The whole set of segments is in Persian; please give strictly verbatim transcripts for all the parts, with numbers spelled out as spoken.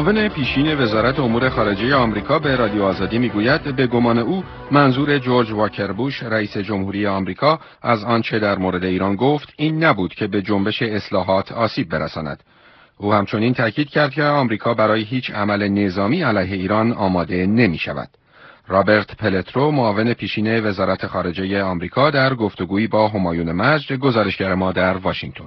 معاون پیشین وزارت امور خارجه آمریکا به رادیو آزادی میگوید به گمان او منظور جورج واکر بوش رئیس جمهوری آمریکا از آنچه در مورد ایران گفت این نبود که به جنبش اصلاحات آسیب برساند. او همچنین تاکید کرد که آمریکا برای هیچ عمل نظامی علیه ایران آماده نمی شود. رابرت پلترو معاون پیشین وزارت خارجه آمریکا در گفتگویی با همایون مجد، گزارشگر ما در واشنگتن.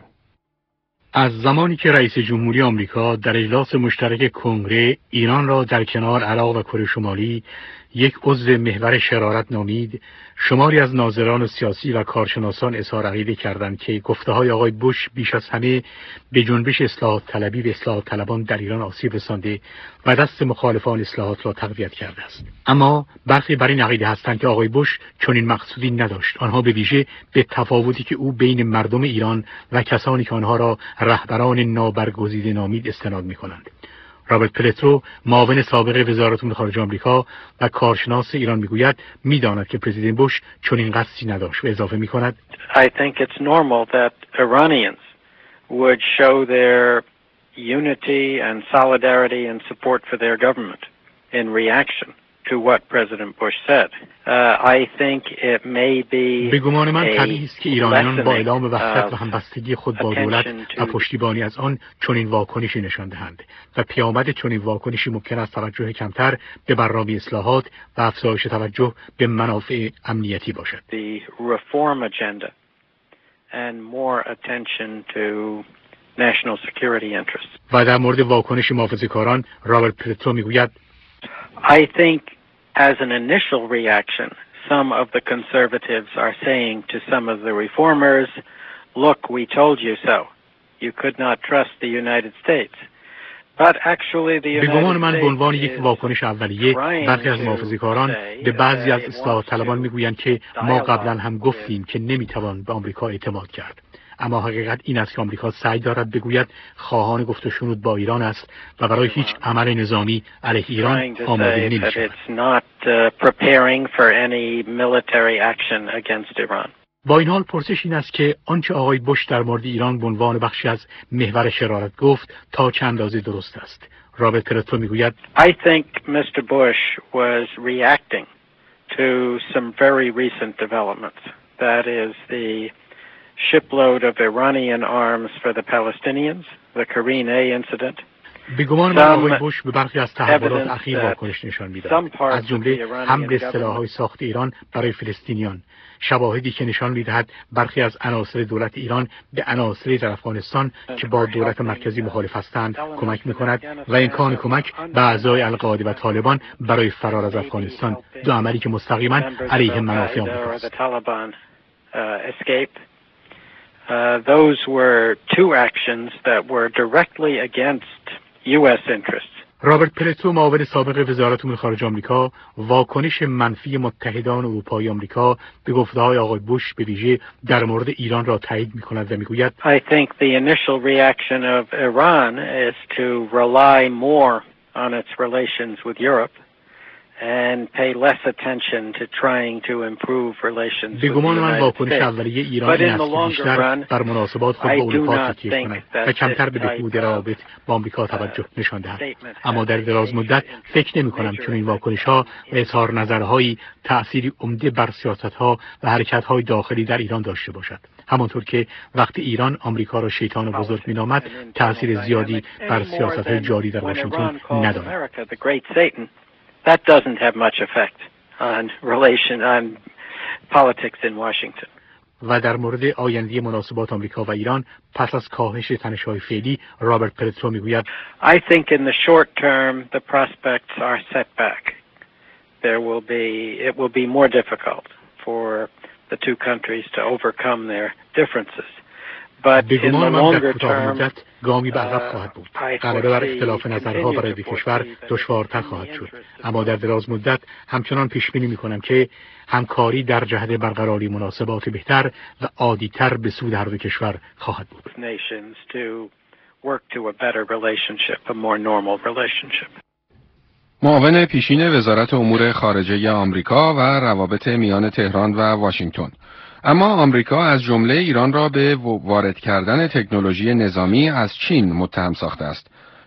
از زمانی که رئیس جمهوری آمریکا در اجلاس مشترک کنگره ایران را در کنار عراق و کره شمالی یک عضو محور شرارت نامید، شماری از ناظران و سیاسی و کارشناسان اظهار عقیده کردند که گفته‌های آقای بوش بیش از همه به جنبش اصلاحات طلبی و اصلاحات طلبان در ایران آسیب رسانده و دست مخالفان اصلاحات را تقویت کرده است. اما برخی بر این عقیده هستند که آقای بوش چنین مقصودی نداشت، آنها به ویژه به تفاوتی که او بین مردم ایران و کسانی که آنها را رهبران نابرگزیده نامید استناد می‌کنند. رابرت پلترو معاون سابق وزارت امور خارجه آمریکا و کارشناس ایران میگوید میداند که پرزیدنت بوش چنین قصدی نداشت و اضافه میکند I think it's normal that Iranians would show their unity and solidarity and support for their government in reaction to what President Bush said. Uh, I think it may be به گمان من طبیعی است که ایرانیان با اعلام وحدت و همبستگی خود با دولت و پشتیبانی از آن چنین واکنشی نشان دهند و پیامد چنین واکنشی ممکن است توجه کمتر به برنامه اصلاحات و افزایش توجه به منافع امنیتی باشد. The reform agenda and more attention to national security interests. و در مورد واکنش محافظه‌کاران رابرت پلترو میگوید I think as an initial reaction, some of the conservatives are saying to some of the reformers, look, we told you so. You could not trust the United States. But actually the United States به گمان من به عنوان یک واکنش اولیه برخی از محافظه‌کاران به بعضی از اصلاح طلبان میگویند که ما قبلا هم گفتیم که نمیتوان به آمریکا اعتماد کرد. اما حقیقت این است که آمریکا سعی دارد بگوید خواهان گفت و شنود با ایران است و برای هیچ عمل نظامی علیه ایران آماده نمی‌شود. با این حال پرسش این است که آنچه آقای بوش در مورد ایران به عنوان بخشی از محور شرارت گفت تا چند اندازه درست است. رابرت پلترو میگوید I think Mister Bush was reacting to some very recent developments. That is the shipload of Iranian arms for the Palestinians, the Karine A incident. به گمان من آقای بوش به برخی از تحولات اخیر واکنش نشان می‌دهد، از جمله حمل سلاح‌های ساخت ایران برای فلسطینیان، شواهدی که نشان می‌دهد برخی از عناصر دولت ایران به عناصری در افغانستان که با دولت مرکزی مخالف هستند کمک می‌کند و امکان کمک به اعضای القاعده و طالبان برای فرار از افغانستان، دو عملی که مستقیما علیه منافع آمریکا است. Uh, those were two actions that were directly against U S interests. رابرت پلترو معاون سابق وزارت امور خارجه آمریکا واکنش منفی متحدان اروپایی آمریکا به گفته‌های آقای بوش به ویژه در مورد ایران را تایید می‌کند و می‌گوید I think the initial reaction of Iran is to rely more on its relations with Europe and pay less attention to trying to improve relations with the United States. به گمان من واکنش اولیه ایران این است که بیشتر بر مناسبات خود با اروپا تکیه کند و کمتر به بهبود روابط با آمریکا توجه نشان دهد. اما در دراز مدت فکر نمی کنم چون این واکنش‌ها و اظهار نظرهایی تأثیری عمده بر سیاست‌ها و حرکت‌های داخلی در ایران داشته باشد. همانطور که وقتی ایران آمریکا را شیطان بزرگ می‌نامد، تأثیر زیادی بر سیاست‌های جاری در واشنگتن ندارد. That doesn't have much effect on relation on politics in Washington. و در مورد آینده مناسبات آمریکا و ایران پس از کاهش تنش‌های فعلی رابرت پلترو میگوید I think in the short term the prospects are set back. There will be it will be more difficult for the two countries to overcome their differences. But in the longer term گامی به عقب خواهد بود. غلبه بر اختلاف نظرها برای دو کشور دشوارتر خواهد شد. اما در دراز مدت همچنان پیش بینی می‌کنم که همکاری در جهت برقراری مناسبات بهتر و عادی‌تر به سود هر دو کشور خواهد بود. معاون پیشین وزارت امور خارجه آمریکا و روابط میان تهران و واشنگتن. اما آمریکا از جمله ایران را به وارد کردن تکنولوژی نظامی از چین متهم ساخته است.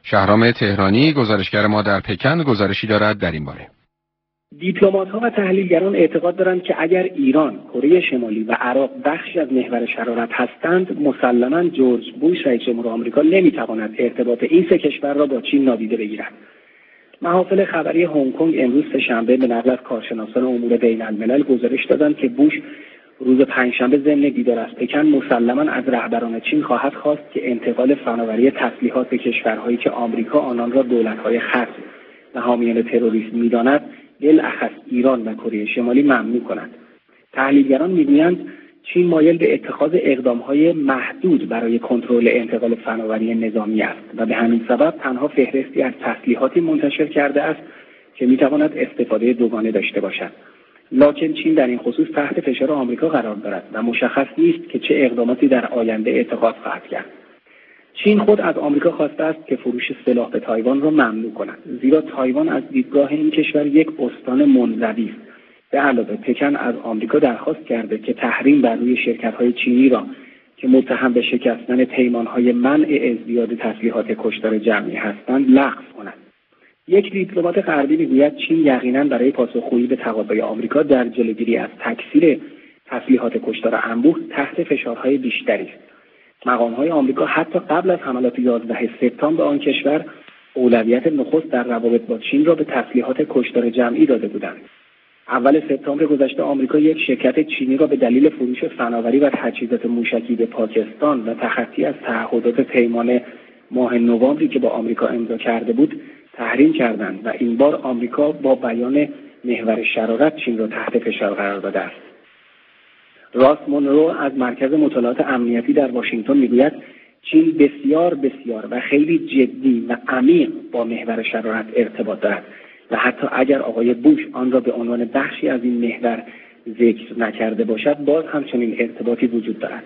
شهرام تهرانی گزارشگر ما در پکن گزارشی دارد در این باره. دیپلمات‌ها و تحلیلگران اعتقاد دارند که اگر ایران، کره شمالی و عراق بخشی از محور شرارت هستند، مسلماً جورج بوش رئیس جمهور آمریکا نمی‌تواند ارتباط این سه کشور را با چین نادیده بگیرد. محافل خبری هنگ کنگ امروز سه‌شنبه به نقل از کارشناسان امور بین‌الملل گزارش دادند که بوش روز پنجشنبه ضمن دیدار از پکن مسلماً از رهبران چین خواهد خواست که انتقال فناوری تسلیحات به کشورهایی که آمریکا آنان را دولت‌های خصم و حامیان تروریسم می‌داند، بالاخص ایران و کره شمالی ممنوع کنند. تحلیلگران می‌گویند چین مایل به اتخاذ اقدام‌های محدود برای کنترل انتقال فناوری نظامی است و به همین سبب تنها فهرستی از تسلیحاتی منتشر کرده است که می‌تواند استفاده دوگانه داشته باشد. لکن چین در این خصوص تحت فشار آمریکا قرار دارد و مشخص نیست که چه اقداماتی در آینده اتخاذ خواهد کرد. چین خود از آمریکا خواسته است که فروش سلاح به تایوان را ممنوع کند، زیرا تایوان از دیدگاه این کشور یک استان منزوی است. به علاوه پکن از آمریکا درخواست کرده که تحریم بر روی شرکت‌های چینی را که متهم به شکستن پیمان‌های منع ازدیاد تسلیحات کشتار جمعی هستند لغو کند. یک دیپلمات غربی می‌گوید چین یقیناً برای پاسخگویی به تقاضای آمریکا در جلوگیری از تکثیر تسلیحات کشتار انبوه تحت فشارهای بیشتری است. مقام‌های آمریکا حتی قبل از حملات یازده سپتامبر آن کشور اولویت نخست در روابط با چین را به تسلیحات کشتار جمعی داده بودند. اول سپتامبر گذشته آمریکا یک شرکت چینی را به دلیل فروش فناوری و تجهیزات موشکی به پاکستان و تخطی از تعهدات پیمان ماه نوامبری که با آمریکا امضا کرده بود تحریم کردند و این بار آمریکا با بیان محور شرارت چین را تحت فشار قرار داده است. راس مونرو از مرکز مطالعات امنیتی در واشنگتن میگوید چین بسیار بسیار و خیلی جدی و عمیق با محور شرارت ارتباط دارد و حتی اگر آقای بوش آن را به عنوان بخشی از این محور ذکر نکرده باشد باز هم چنین ارتباطی وجود دارد.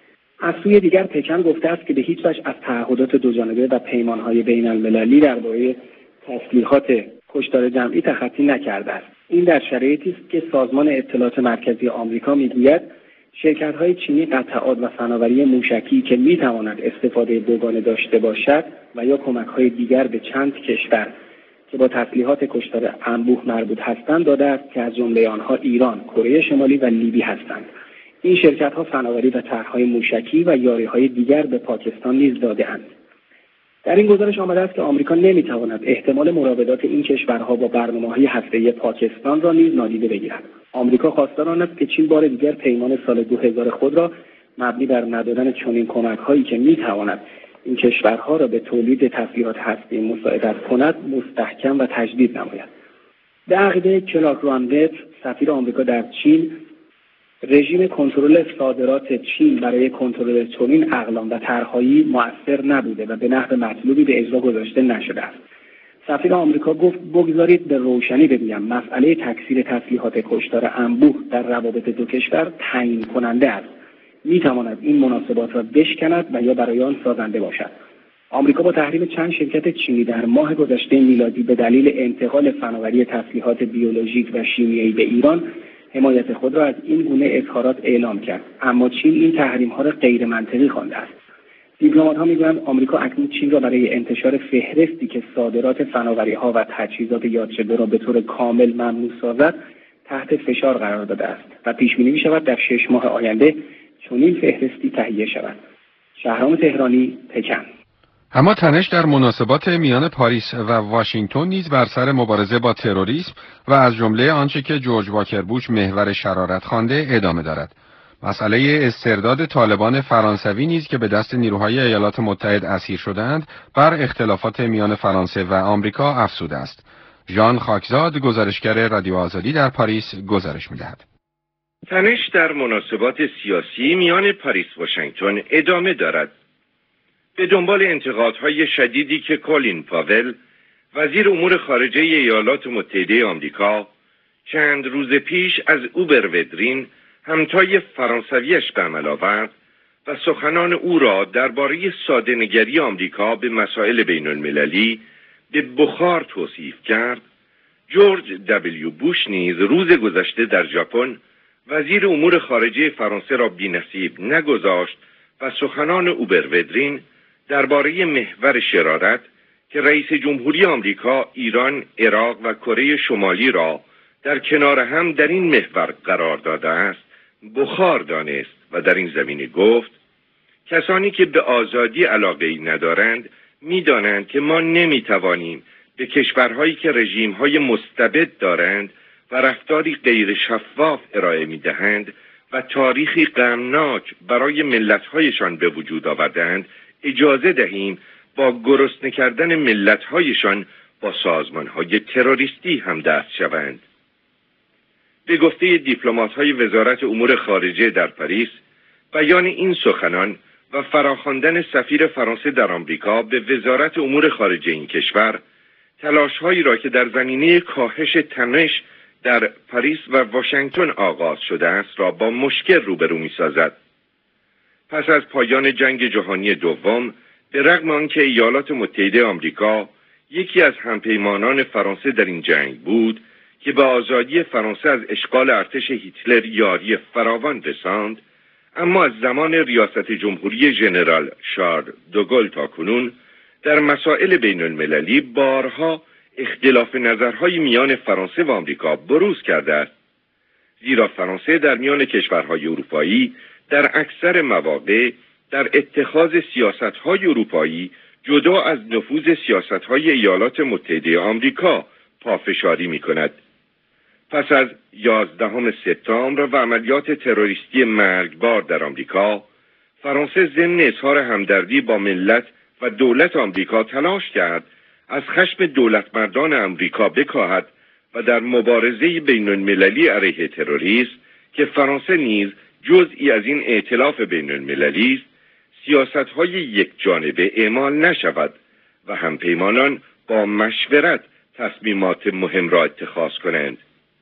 از سوی دیگر پکن گفته است که به هیچ وجه از تعهدات دوجانبه و پیمانهای بین المللی درباره تسلیحات کشتار جمعی تخطی نکرده است. این در شرایطی است که سازمان اطلاعات مرکزی آمریکا میگوید شرکت‌های چینی قطعات و فناوری موشکی که می‌تواند استفاده دوگانه داشته باشد و یا کمک‌های دیگر به چند کشور که با تسلیحات کشتار انبوه مربوط هستند داده است که از جمله آنها ایران، کره شمالی و لیبی هستند. این شرکت‌ها فناوری و طرح‌های موشکی و یاری‌های دیگر به پاکستان نیز داده‌اند. در این گزارش آمده است که آمریکا نمی‌تواند احتمال مراودات این کشورها با برنامه‌های هسته‌ای پاکستان را نیز نادیده بگیرد. آمریکا خواستار آن است که چین بار دیگر پیمان سال دو هزار خود را مبنی بر ندادن چنین کمک‌هایی که می‌تواند این کشورها را به تولید تسلیحات هسته‌ای مساعدت کند مستحکم و تجدید نماید. به عقیده کلارک رانوت، سفیر آمریکا در چین، رژیم کنترل صادرات چین برای کنترل چنین اقلام و طرح‌هایی مؤثر نبوده و به نحو مطلوبی به اجرا گذاشته نشده است. سفیر آمریکا گفت بگذارید به روشنی بگویم مسئله تکثیر تسلیحات کشتار انبوه در روابط دو کشور تعیین کننده است. می‌تواند این مناسبات را بشکند و یا برای آن سازنده باشد. آمریکا با تحریم چند شرکت چینی در ماه گذشته میلادی به دلیل انتقال فناوری تسلیحات بیولوژیک و شیمیایی به ایران حمایت خود را از این گونه اظهارات اعلام کرد، اما چین این تحریم‌ها را غیر منطقی خوانده است. دیپلمات‌ها می‌گویند آمریکا اکنون چین را برای انتشار فهرستی که صادرات فناوری‌ها و تجهیزات یاد شده را به طور کامل ممنوع سازد تحت فشار قرار داده است و پیش‌بینی می‌شود در شش ماه آینده چنین فهرستی تهیه شود. شهرام تهرانی، پکن. اما تنش در مناسبات میان پاریس و واشنگتن نیز بر سر مبارزه با تروریسم و از جمله آنچه که جورج واکر بوش محور شرارت خوانده ادامه دارد. مسئله استرداد طالبان فرانسوی نیز که به دست نیروهای ایالات متحد اسیر شدند بر اختلافات میان فرانسه و آمریکا افزوده است. ژان خاکزاد گزارشگر رادیو آزادی در پاریس گزارش می‌دهد. تنش در مناسبات سیاسی میان پاریس و واشنگتن ادامه دارد. به دنبال انتقادهای شدیدی که کولین پاول، وزیر امور خارجه ایالات متحده آمریکا، چند روز پیش از اوبر ودرین همتای فرانسویش به عمل آورد و سخنان او را درباره ساده‌نگری آمریکا به مسائل بین المللی به بخار توصیف کرد، جورج دبلیو بوش نیز روز گذشته در ژاپن وزیر امور خارجه فرانسه را بی‌نصیب نگذاشت و سخنان اوبر ودرین درباره محور شرارت که رئیس جمهوری آمریکا ایران، عراق و کره شمالی را در کنار هم در این محور قرار داده است بخار دانست و در این زمینه گفت کسانی که به آزادی علاقه‌ای ندارند می‌دانند که ما نمی‌توانیم به کشورهایی که رژیم‌های مستبد دارند و رفتاری غیر شفاف ارائه می‌دهند و تاریخی غمناک برای ملت‌هایشان به وجود آوردند اجازه دهیم با گرسنه کردن ملت‌هایشان با سازمان‌های تروریستی هم دست شوند. به گفته دیپلمات‌های وزارت امور خارجه در پاریس، بیان این سخنان و فراخواندن سفیر فرانسه در آمریکا به وزارت امور خارجه این کشور تلاش‌هایی را که در زمینه کاهش تنش در پاریس و واشنگتن آغاز شده است را با مشکل روبرو می‌سازد. پس از پایان جنگ جهانی دوم، به رغم آنکه ایالات متحده آمریکا یکی از همپیمانان فرانسه در این جنگ بود که به آزادی فرانسه از اشغال ارتش هیتلر یاری فراوان رساند، اما از زمان ریاست جمهوری ژنرال شارل دوگل تا کنون در مسائل بین المللی بارها اختلاف نظرهای میان فرانسه و آمریکا بروز کرده است. زیرا فرانسه در میان کشورهای اروپایی در اکثر مواقع در اتخاذ سیاستهای اروپایی جدا از نفوذ سیاستهای ایالات متحده آمریکا پافشاری می‌کند. پس از یازدهم سپتامبر و عملیات تروریستی مرگبار در آمریکا، فرانسه ضمن اظهار همدردی با ملت و دولت آمریکا تلاش کرد از خشم دولتمردان آمریکا بکاهد و در مبارزه بین المللی علیه تروریسم که فرانسه نیز جزئی از این ائتلاف بین المللی است، سیاست‌های یک جانبه اعمال نشود و همپیمانان با مشورت تصمیمات مهم را اتخاذ کنند.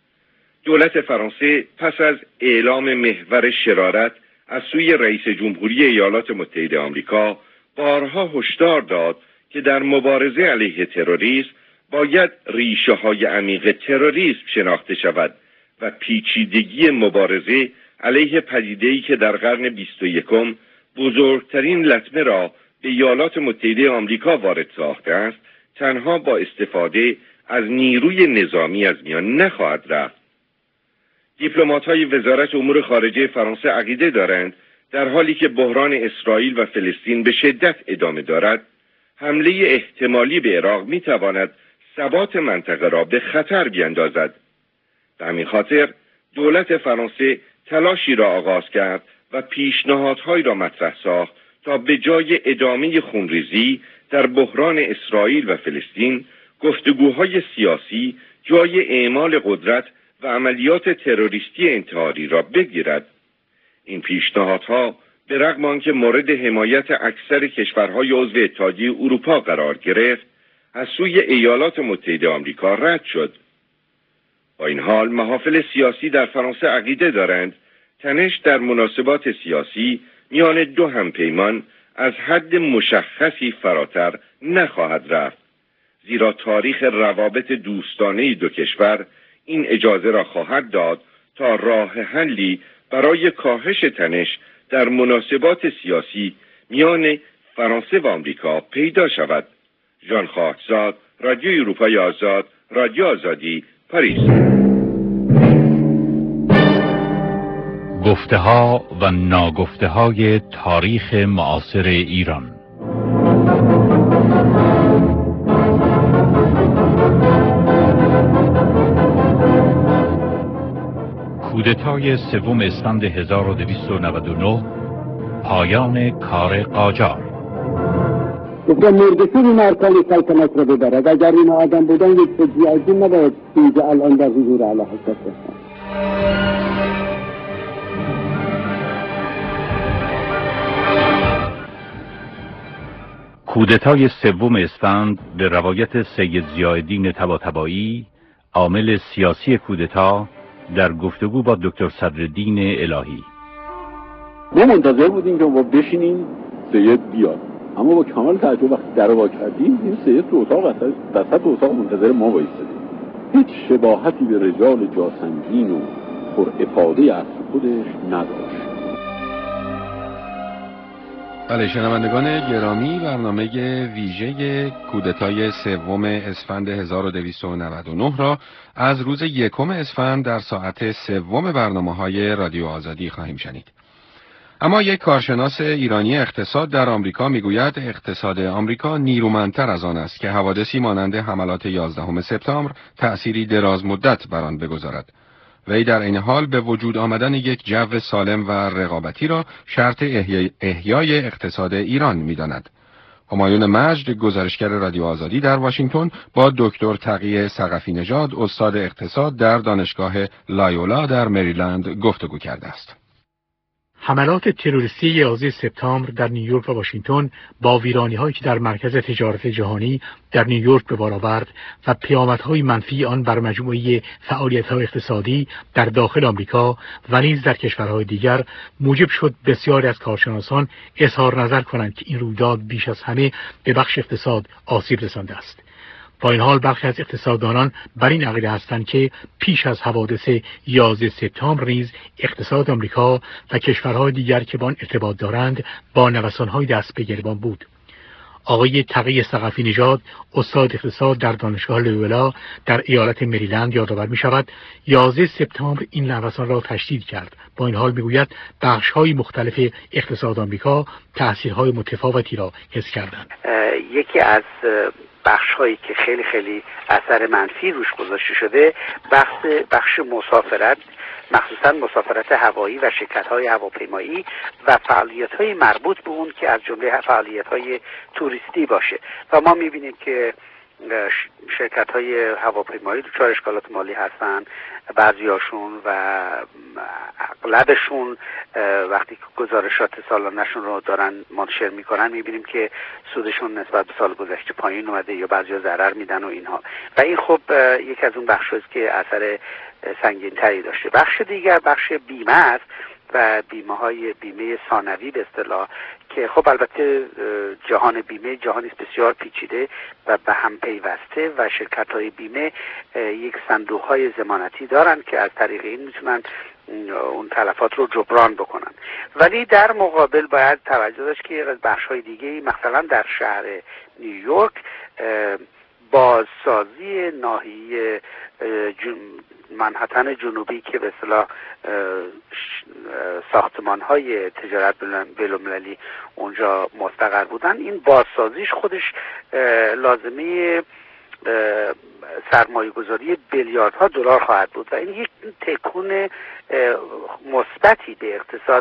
دولت فرانسه پس از اعلام محور شرارت از سوی رئیس جمهوری ایالات متحده آمریکا بارها هشدار داد که در مبارزه علیه تروریسم باید ریشه‌های عمیق تروریسم شناخته شود و پیچیدگی مبارزه علیه پدیده‌ای که در قرن بیست و یکم بزرگترین لطمه را به ایالات متحده آمریکا وارد ساخته است تنها با استفاده از نیروی نظامی از میان نخواهد رفت. دیپلمات‌های وزارت امور خارجه فرانسه عقیده دارند در حالی که بحران اسرائیل و فلسطین به شدت ادامه دارد، حمله احتمالی به عراق می‌تواند ثبات منطقه را به خطر بیندازد. به همین خاطر دولت فرانسه تلاشی را آغاز کرد و پیشنهادهایی را مطرح ساخت تا به جای ادامه خونریزی در بحران اسرائیل و فلسطین، گفتگوهای سیاسی جای اعمال قدرت و عملیات تروریستی انتحاری را بگیرد. این پیشنهادها به رغم آنکه مورد حمایت اکثر کشورهای عضو اتحادیه اروپا قرار گرفت، از سوی ایالات متحده آمریکا رد شد. با این حال محافل سیاسی در فرانسه عقیده دارند تنش در مناسبات سیاسی میان دو همپیمان از حد مشخصی فراتر نخواهد رفت، زیرا تاریخ روابط دوستانه دو کشور این اجازه را خواهد داد تا راه حلی برای کاهش تنش در مناسبات سیاسی میان فرانسه و آمریکا پیدا شود. ژان خاکزاد، رادیو اروپای آزاد، رادیو آزادی، پاریس. گفته‌ها و ناگفته‌های تاریخ معاصر ایران. کودتای سوم اسفند هزار و دویست و نود و نه، پایان کار قاجار. گفتم مردشور این ارکان سلطنت را ببرد. اگر این آدم بودن یک فجی از این نباید اینجا الان در حضور اعلی حضرت هستن. کودتای سوم اسفند به روایت سید ضیاءالدین طباطبایی، عامل سیاسی کودتا، در گفتگو با دکتر صدرالدین الهی. ما منتظر بودیم که ما بشینیم سید بیاد، اما با کمال تعجب وقتی در وا کردیم این سید تو اتاق وسط اتاق منتظر ما وایساده. هیچ شباهتی به رجال جاسنگین و پر افاده از خودش نداشت. بله شنوندگان گرامی، برنامه ویژه کودتای سوم اسفند هزار و دویست و نود و نه را از روز یکم اسفند در ساعت سوم برنامه‌های رادیو آزادی خواهیم شنید. اما یک کارشناس ایرانی اقتصاد در آمریکا میگوید اقتصاد آمریکا نیرومندتر از آن است که حوادثی مانند حملات یازدهم سپتامبر تأثیری دراز مدت بر آن بگذارد. وی در این حال به وجود آمدن یک جو سالم و رقابتی را شرط احیای, احیای اقتصاد ایران می‌داند. همایون مجد، گزارشگر رادیو آزادی در واشنگتن، با دکتر تقی ثقفی نژاد، استاد اقتصاد در دانشگاه لایولا در مریلند گفتگو کرده است. حملات تروریستی یازده سپتامبر در نیویورک و واشنگتن با ویرانی‌هایی که در مرکز تجارت جهانی در نیویورک به بار آورد و پیامدهای منفی آن بر مجموعه فعالیت‌های اقتصادی در داخل آمریکا و نیز در کشورهای دیگر موجب شد بسیاری از کارشناسان اظهار نظر کنند که این رویداد بیش از همه به بخش اقتصاد آسیب رسانده است. با این حال برخی از اقتصاددانان بر این عقیده هستند که پیش از حوادث یازده سپتامبر نیز اقتصاد آمریکا و کشورهای دیگر که با آن ارتباط دارند با نوسان‌های دست به گریبان بود. آقای تقی ثقفی نژاد، استاد اقتصاد در دانشگاه لایولا در ایالت مریلند یادآور می‌شود یازده سپتامبر این نوسان را تشدید کرد. با این حال می‌گوید بخش‌های مختلف اقتصاد آمریکا تأثیرهای متفاوتی را حس کردند. یکی از بخش هایی که خیلی خیلی اثر منفی روش گذاشته شده بخش بخش مسافرت، مخصوصا مسافرت هوایی و شرکت های هواپیمایی و فعالیت های مربوط به اون که از جمله فعالیت های توریستی باشه و ما میبینیم که شرکت های هواپیمایی دچار اشکالات مالی هستن، بعضیاشون و اغلبشون وقتی که گزارشات سالانه‌شون رو دارن منتشر میکنن میبینیم که سودشون نسبت به سال گذشته پایین اومده یا بعضیا ضرر میدن و اینها و این خب یکی از اون بخشاست که اثر سنگین تری داشته. بخش دیگر بخش بیمه است و بیمه های بیمه ثانوی به اصطلاح که خب البته جهان بیمه جهانی بسیار پیچیده و به هم پیوسته و شرکت های بیمه یک صندوق های ضمانتی دارن که از طریق این میتونن اون تلفات رو جبران بکنن. ولی در مقابل باید توجه داشت که بخش های دیگه مثلا در شهر نیویورک بازسازی ناحیه منحتن جنوبی که به اصطلاح ساختمان‌های تجارت بین‌المللی اونجا مستقر بودن، این بازسازیش خودش لازمه سرمایه گذاری بیلیاردها دلار خواهد بود و این یک تکون مثبتی به اقتصاد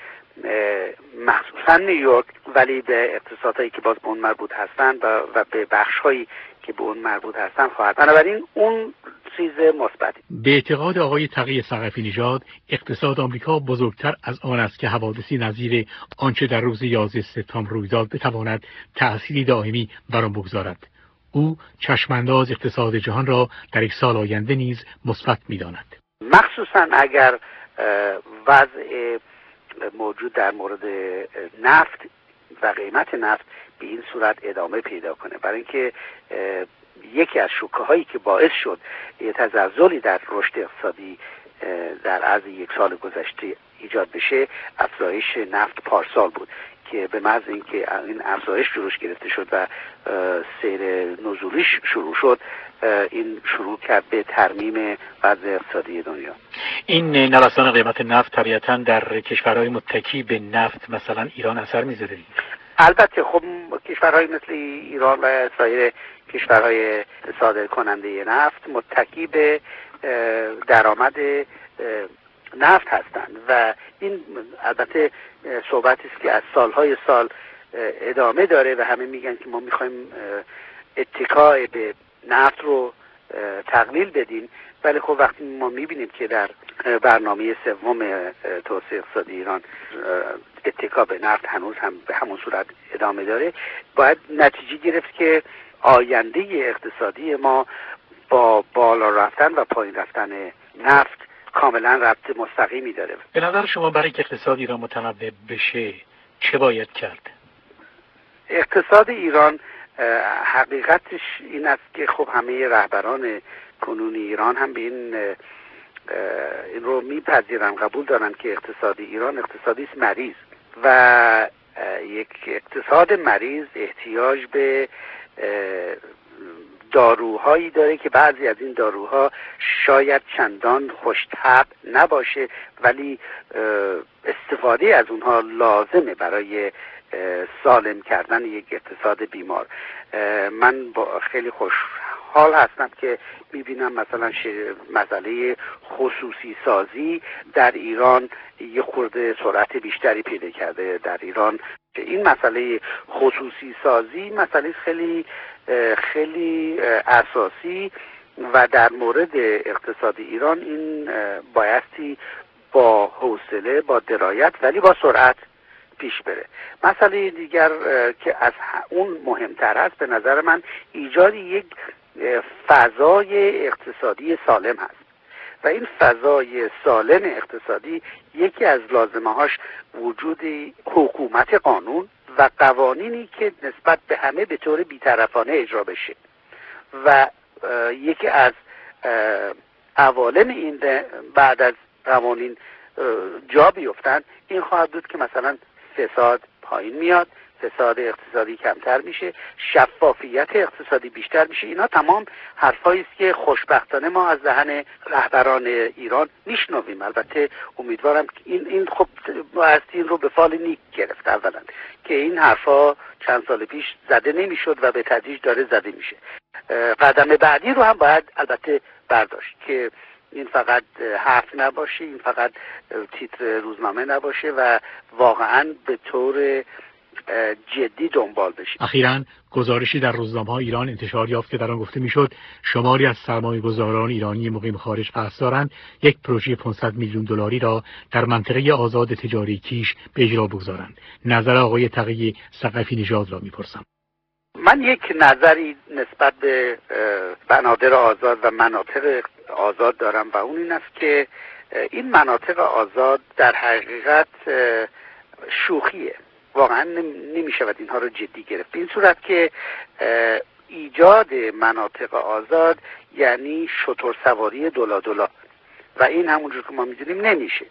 مخصوصا نیویورک ولی به اقتصادهایی که باز به اون مربوط هستند و, و به بخش‌هایی که به اون مربوط هستن خواهد. بنابراین اون چیز مثبتی. به اعتقاد آقای تقی ثقفی نژاد اقتصاد آمریکا بزرگتر از آن است که حوادثی نظیر آنچه در روز یازده سپتامبر روی داد بتواند تأثیری دائمی بر آن بگذارد. او چشمانداز اقتصاد جهان را در یک سال آینده نیز مثبت می‌داند. مخصوصا اگر وضع موجود در مورد نفت و قیمت نفت به این صورت ادامه پیدا کنه، برای اینکه یکی از شوکه هایی که باعث شد یه تزلزلی در رشد اقتصادی در عرض یک سال گذشته ایجاد بشه افزایش نفت پارسال بود که به محض اینکه این افزایش جلوش گرفته شد و سیر نزولیش شروع شد این شروع کرد به ترمیم وضع اقتصادی دنیا. این نوسان قیمت نفت طبیعتاً در کشورهای متکی به نفت مثلا ایران اثر می‌ذاره. البته خب کشورهای مثل ایران و سایر کشورهای صادر کننده نفت متکی به درآمد نفت هستند و این البته صحبتی است که از سالهای سال ادامه داره و همه میگن که ما میخوایم اتکای به نفت رو تقلیل بدیم، ولی خب وقتی ما میبینیم که در برنامه سوم توسعه اقتصادی ایران اتکا به نفت هنوز هم به همون صورت ادامه داره، باید نتیجه گرفت که آینده اقتصادی ما با بالا رفتن و پایین رفتن نفت کاملا ربط مستقیمی داره. به نظر شما برای که اقتصاد ایران متنوع بشه چه باید کرد؟ اقتصاد ایران حقیقتش این است که خب همه رهبران کنونی ایران هم به این این رو میپذیرن، قبول دارن که اقتصاد ایران اقتصادی است مریض و یک اقتصاد مریض احتیاج به داروهایی داره که بعضی از این داروها شاید چندان خوش‌طبع نباشه، ولی استفاده از اونها لازمه برای سالم کردن یک اقتصاد بیمار. من با خیلی خوشحال هستم که میبینم مثلا مسئله خصوصی سازی در ایران یه خورده سرعت بیشتری پیدا کرده. در ایران این مسئله خصوصی سازی مسئله خیلی خیلی اساسی و در مورد اقتصاد ایران این بایستی با حوصله، با درایت، ولی با سرعت پیش بره. مسئله دیگر که از اون مهمتر است به نظر من ایجاد یک فضای اقتصادی سالم هست و این فضای سالم اقتصادی یکی از لازمه‌هاش وجود حکومت قانون و قوانینی که نسبت به همه به طور بی‌طرفانه اجرا بشه و یکی از عوالم این بعد از قوانین جا بیفتن این خواهد بود که مثلا فساد پایین میاد، فساد اقتصادی کمتر میشه، شفافیت اقتصادی بیشتر میشه. اینا تمام حرفایی است که خوشبختانه ما از دهن رهبران ایران میشنویم. البته امیدوارم که این این خب بایستی این رو به فال نیک گرفت اولا که این حرفا چند سال پیش زده نمیشد و به تدریج داره زده میشه. قدم بعدی رو هم باید البته برداشت که این فقط حرف نباشه، این فقط تیتر روزنامه نباشه و واقعا به طور جدی دنبال بشه. اخیراً گزارشی در روزنامه‌های ایران انتشار یافت که در آن گفته میشد شماری از سرمایه‌گذاران ایرانی مقیم خارج قصد دارند یک پروژه پانصد میلیون دلاری را در منطقه آزاد تجاری کیش به اجرا بگذارند. نظر آقای تقی ثقفی نژاد را میپرسم. من یک نظری نسبت به بنادر آزاد و مناطق آزاد دارم و اون این است که این مناطق آزاد در حقیقت شوخیه. واقعا نمی شود اینها رو جدی گرفت به این صورت که ایجاد مناطق آزاد یعنی شتر سواری دولا دولا و این همونجور که ما میدونیم نمیشه.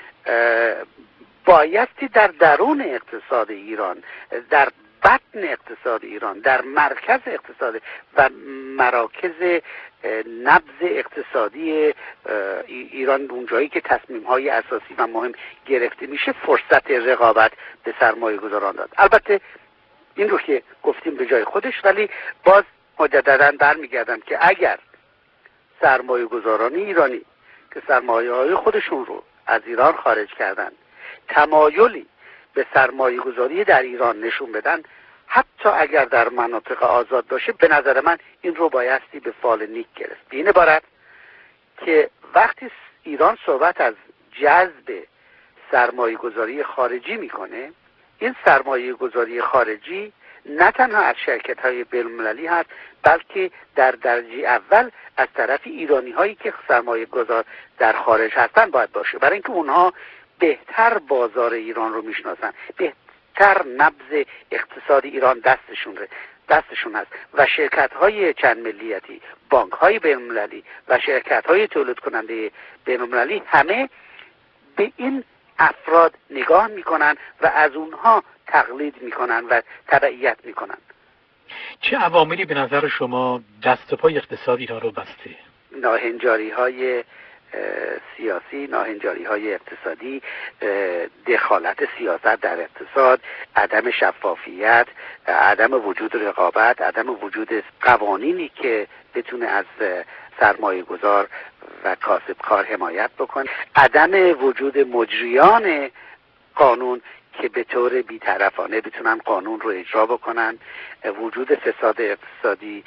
بایستی در درون اقتصاد ایران، در بطن اقتصاد ایران، در مرکز اقتصاد و مراکز نبض اقتصادی ایران، اونجایی که تصمیم‌های اساسی و مهم گرفته میشه، فرصت رقابت به سرمایه گذاران داد. البته این رو که گفتیم به جای خودش، ولی باز مجدداً برمیگردم که اگر سرمایه گذاران ایرانی که سرمایه های خودشون رو از ایران خارج کردن تمایلی به سرمایه گذاری در ایران نشون بدن، حتی اگر در مناطق آزاد باشه، به نظر من این رو بایستی به فال نیک گرفت. به این عبارت که وقتی ایران صحبت از جذب سرمایه گذاری خارجی میکنه، این سرمایه گذاری خارجی نه تنها از شرکت های بین‌المللی هست، بلکه در درجه اول از طرف ایرانی هایی که سرمایه گذار در خارج هستن باید باشه، برای اینکه اونها بهتر بازار ایران رو میشناسن، بهتر نبض اقتصاد ایران دستشون دستشون هست و شرکت های چند ملیتی، بانک های بین‌المللی و شرکت های تولید کننده بین‌المللی همه به این افراد نگاه میکنن و از اونها تقلید میکنن و تبعیت میکنن. چه عواملی به نظر شما دست و پای اقتصاد ایران رو بسته؟ ناهنجاری های سیاسی، ناهنجاری های اقتصادی، دخالت سیاست در اقتصاد، عدم شفافیت، عدم وجود رقابت، عدم وجود قوانینی که بتونه از سرمایه گذار و کاسبکار حمایت بکنه، عدم وجود مجریان قانون که به طور بی‌طرفانه بتونن قانون رو اجرا بکنن، وجود فساد اقتصادی،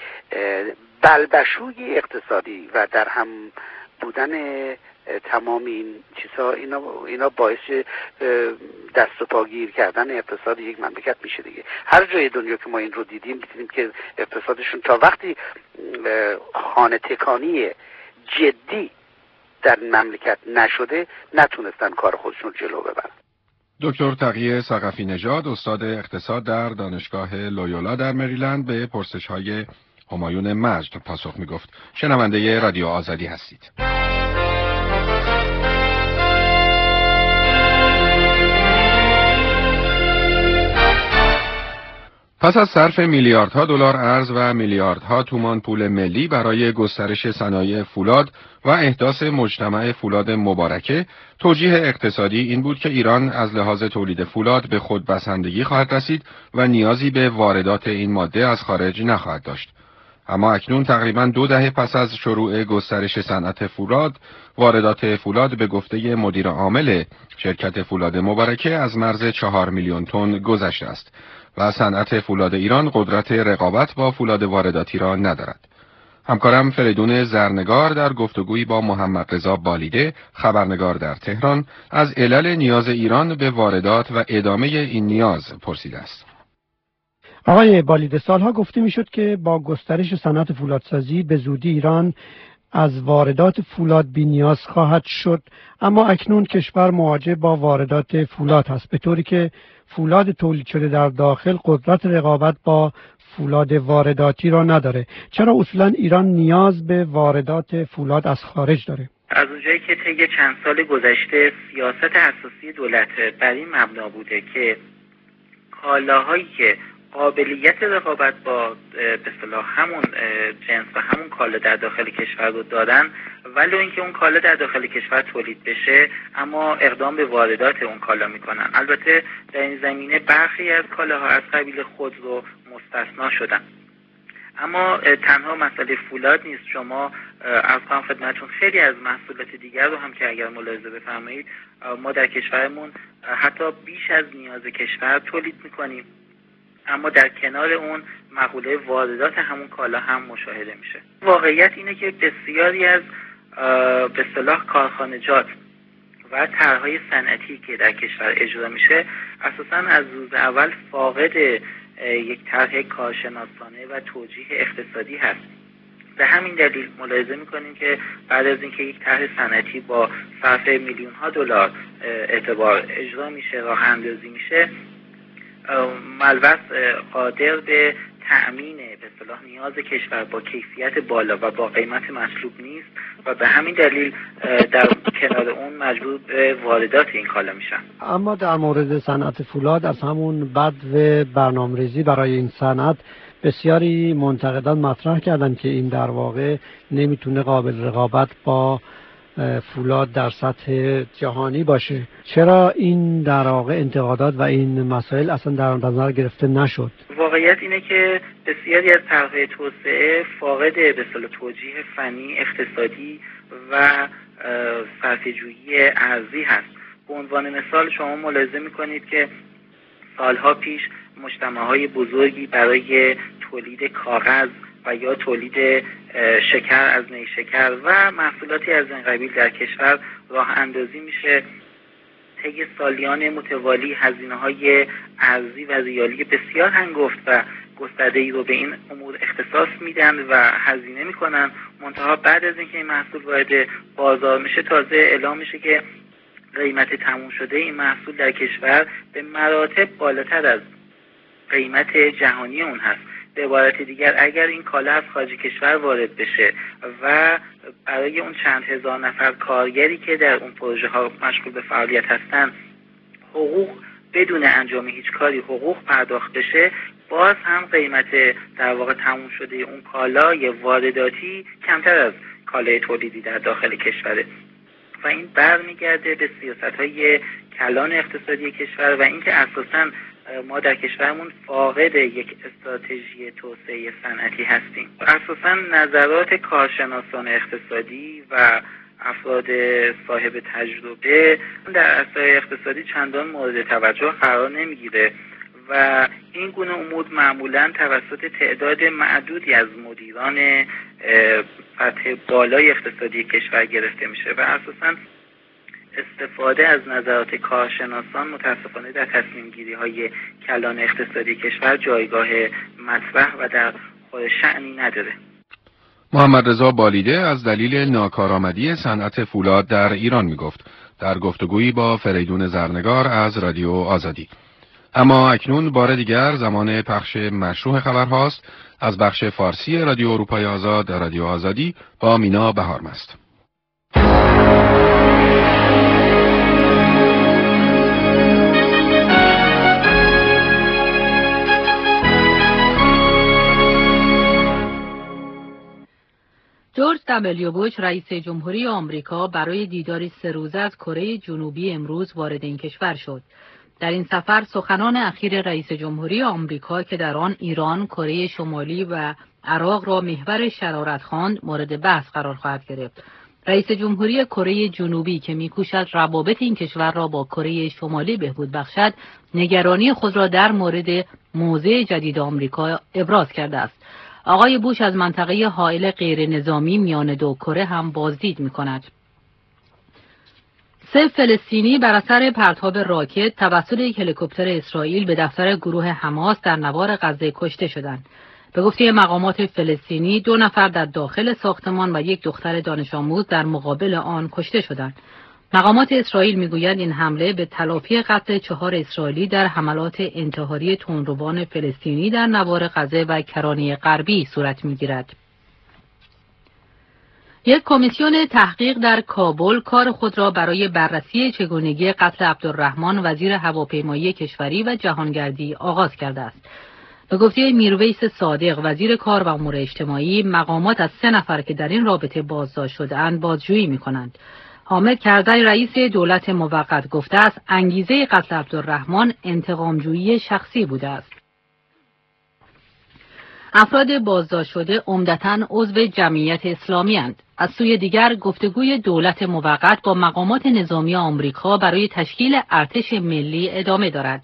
بلبشوی اقتصادی و در هم بودن تمام این چیزها، اینا اینا باعث دست و پاگیر کردن اقتصاد یک مملکت میشه دیگه. هر جای دنیا که ما این رو دیدیم دیدیم که اقتصادشون تا وقتی خانه تکانی جدی در مملکت نشده نتونستن کار خودشون جلو ببرن. دکتر تقی ثقفی نژاد، استاد اقتصاد در دانشگاه لویولا در مریلند، به پرسش‌های همایون مجد پاسخ میگفت. شنونده رادیو آزادی هستید. پس از صرف میلیاردها دلار ارز و میلیاردها تومان پول ملی برای گسترش صنایع فولاد و احداث مجتمع فولاد مبارکه، توجیه اقتصادی این بود که ایران از لحاظ تولید فولاد به خود بسندگی خواهد رسید و نیازی به واردات این ماده از خارج نخواهد داشت. اما اکنون تقریباً دو دهه پس از شروع گسترش صنعت فولاد، واردات فولاد به گفته مدیر عامل شرکت فولاد مبارکه از مرز چهار میلیون تن گذشته است و صنعت فولاد ایران قدرت رقابت با فولاد وارداتی را ندارد. همکارم فریدون زرنگار در گفتگویی با محمد رضا بالیده، خبرنگار در تهران، از علل نیاز ایران به واردات و ادامه این نیاز پرسیده است. آقای بالیده، سالها گفته میشد که با گسترش صنعت فولادسازی به زودی ایران از واردات فولاد بی نیاز خواهد شد، اما اکنون کشور مواجه با واردات فولاد هست، به طوری که فولاد تولید شده در داخل قدرت رقابت با فولاد وارداتی را نداره. چرا اصولا ایران نیاز به واردات فولاد از خارج داره؟ از اونجایی که طی چند سال گذشته سیاست اساسی دولت بر این مبنا بوده که کالاهایی که قابلیت رقابت با به اصطلاح همون جنس و همون کالا در داخل کشور رو دارن، ولی اینکه اون کالا در داخل کشور تولید بشه اما اقدام به واردات اون کالا میکنن. البته در این زمینه برخی از کالاها از قبیل خودرو مستثنا شدن. اما تنها مسئله فولاد نیست. شما از کنم خدمتتون خیلی از محصولات دیگر رو هم که اگر ملاحظه بفرمایید ما در کشورمون حتی بیش از نیاز کشور تولید میکنیم، اما در کنار اون مقوله واردات همون کالا هم مشاهده میشه. واقعیت اینه که بسیاری از به اصطلاح کارخانجات و طرحهای صنعتی که در کشور اجرا میشه اساساً از روز اول فاقد یک طرح کارشناسانه و توجیه اقتصادی هست. به همین دلیل ملاحظه میکنیم که بعد از اینکه یک طرح صنعتی با صرف میلیون ها دلار اعتبار اجرا میشه، راه اندازی میشه، ملوث قادر به تأمین به اصطلاح نیاز کشور با کیفیت بالا و با قیمت مطلوب نیست و به همین دلیل در کنار اون مجبور به واردات این کالا میشن. اما در مورد صنعت فولاد از همون بدو برنامه‌ریزی برای این صنعت بسیاری منتقدان مطرح کردن که این در واقع نمیتونه قابل رقابت با فولاد در سطح جهانی باشه. چرا این در واقع انتقادات و این مسائل اصلا در نظر گرفته نشد؟ واقعیت اینه که بسیاری از طرح‌های توسعه فاقد به اصطلاح توجیه فنی، اقتصادی و صرفه‌جویی ارزی هست. به عنوان مثال شما ملاحظه می‌کنید که سالها پیش مجتمع‌های بزرگی برای تولید کاغذ و یا تولید شکر از نیشکر و محصولاتی از این قبیل در کشور راه اندازی میشه. طی سالیان متوالی هزینه‌های ارزی و ریالی بسیار هنگفت و گسترده‌ای رو به این امور اختصاص میدن و هزینه میکنن، منتها بعد از اینکه این محصول وارد بازار میشه تازه اعلام میشه که قیمت تموم شده این محصول در کشور به مراتب بالاتر از قیمت جهانی اون هست. به عبارت دیگر اگر این کالا از خارج کشور وارد بشه و برای اون چند هزار نفر کارگری که در اون پروژه ها مشغول به فعالیت هستن حقوق بدون انجام هیچ کاری حقوق پرداخت بشه، باز هم قیمت در واقع تموم شده اون کالا یا وارداتی کمتر از کالای تولیدی در داخل کشوره و این برمیگرده به سیاست‌های کلان اقتصادی کشور و اینکه اساساً ما در کشورمون فاقد یک استراتژی توسعه صنعتی هستیم. اساساً نظرات کارشناسان اقتصادی و افراد صاحب تجربه در عرصه اقتصادی چندان مورد توجه قرار نمیگیره و این گونه امور معمولاً توسط تعداد معدودی از مدیران سطح بالای اقتصادی کشور گرفته میشه و اساساً استفاده از نظرات کارشناسان متاسفانه در تصمیم گیری های کلان اقتصادی کشور جایگاه مطرح و در خود شأنی نداره. محمد رضا بالیده از دلیل ناکارآمدی صنعت فولاد در ایران میگفت در گفتگویی با فریدون زرنگار از رادیو آزادی. اما اکنون بار دیگر زمان پخش مشروع خبرهاست از بخش فارسی رادیو اروپای آزاد رادیو آزادی با مینا بهارمست. دبلیو بوش رئیس جمهوری آمریکا برای دیداری سه روزه از کره جنوبی امروز وارد این کشور شد. در این سفر سخنان اخیر رئیس جمهوری آمریکا که در آن ایران، کره شمالی و عراق را محور شرارت خواند مورد بحث قرار خواهد گرفت. رئیس جمهوری کره جنوبی که می‌کوشد روابط این کشور را با کره شمالی بهبود بخشد، نگرانی خود را در مورد موضع جدید آمریکا ابراز کرده است. آقای بوش از منطقه حائل غیر نظامی میان دو کره هم بازدید می‌کند. سه فلسطینی بر اثر پرتاب راکت توسط یک هلیکوپتر اسرائیل به دفتر گروه حماس در نوار غزه کشته شدند. به گفته مقامات فلسطینی دو نفر در داخل ساختمان و یک دختر دانش آموز در مقابل آن کشته شدند. مقامات اسرائیل میگویند این حمله به تلافی قتل چهار اسرائیلی در حملات انتحاری تندروان فلسطینی در نوار غزه و کرانه غربی صورت میگیرد. یک کمیسیون تحقیق در کابل کار خود را برای بررسی چگونگی قتل عبدالرحمن وزیر هواپیمایی کشوری و جهانگردی آغاز کرده است. به گفته میرویس صادق وزیر کار و امور اجتماعی، مقامات از سه نفر که در این رابطه بازداشت شده‌اند بازجویی می‌کنند. حامد کرزی رئیس دولت موقت گفته است انگیزه قتل عبدالرحمن انتقام‌جویی شخصی بوده است. افراد بازداشت شده عمدتاً عضو جمعیت اسلامی اند. از سوی دیگر گفتگوی دولت موقت با مقامات نظامی آمریکا برای تشکیل ارتش ملی ادامه دارد.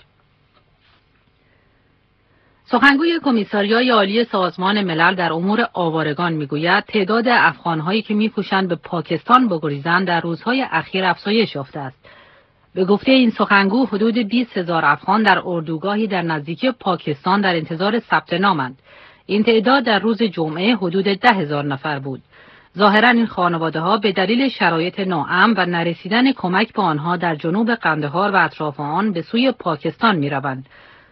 سخنگوی کمیساریای عالی سازمان ملل در امور آوارگان میگوید تعداد افغان‌هایی که می‌کوشند به پاکستان بگریزند در روزهای اخیر افزایش یافته است. به گفته این سخنگو حدود بیست هزار افغان در اردوگاهی در نزدیکی پاکستان در انتظار ثبت نامند. این تعداد در روز جمعه حدود ده هزار نفر بود. ظاهراً این خانواده‌ها به دلیل شرایط ناامن و نرسیدن کمک به آنها در جنوب قندهار و اطراف آن به سوی پاکستان می‌روند.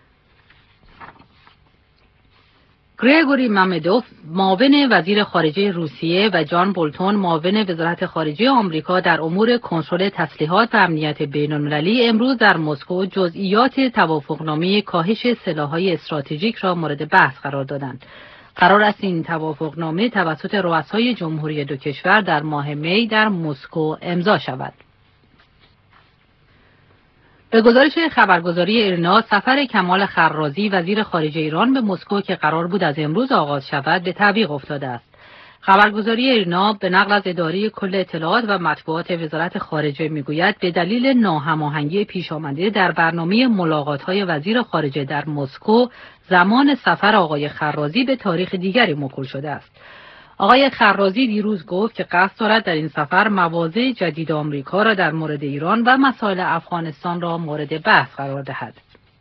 گریگوری مامدوف معاون وزیر خارجه روسیه و جان بولتون معاون وزارت خارجه آمریکا در امور کنترل تسلیحات و امنیت بین‌المللی امروز در مسکو جزئیات توافقنامه کاهش سلاح‌های استراتژیک را مورد بحث قرار دادند. قرار است این توافقنامه توسط رؤسای جمهوری دو کشور در ماه می در مسکو امضا شود. به گزارش خبرگزاری ایرنا، سفر کمال خرازی وزیر خارجه ایران به مسکو که قرار بود از امروز آغاز شود به تعویق افتاده است. خبرگزاری ایرنا به نقل از اداره کل اطلاعات و مطبوعات وزارت خارجه میگوید به دلیل ناهماهنگی پیش آمده در برنامه ملاقات‌های وزیر خارجه در مسکو، زمان سفر آقای خرازی به تاریخ دیگری موکول شده است. آقای خرازی دیروز گفت که قصد دارد در این سفر مواضع جدید آمریکا را در مورد ایران و مسائل افغانستان را مورد بحث قرار دهد.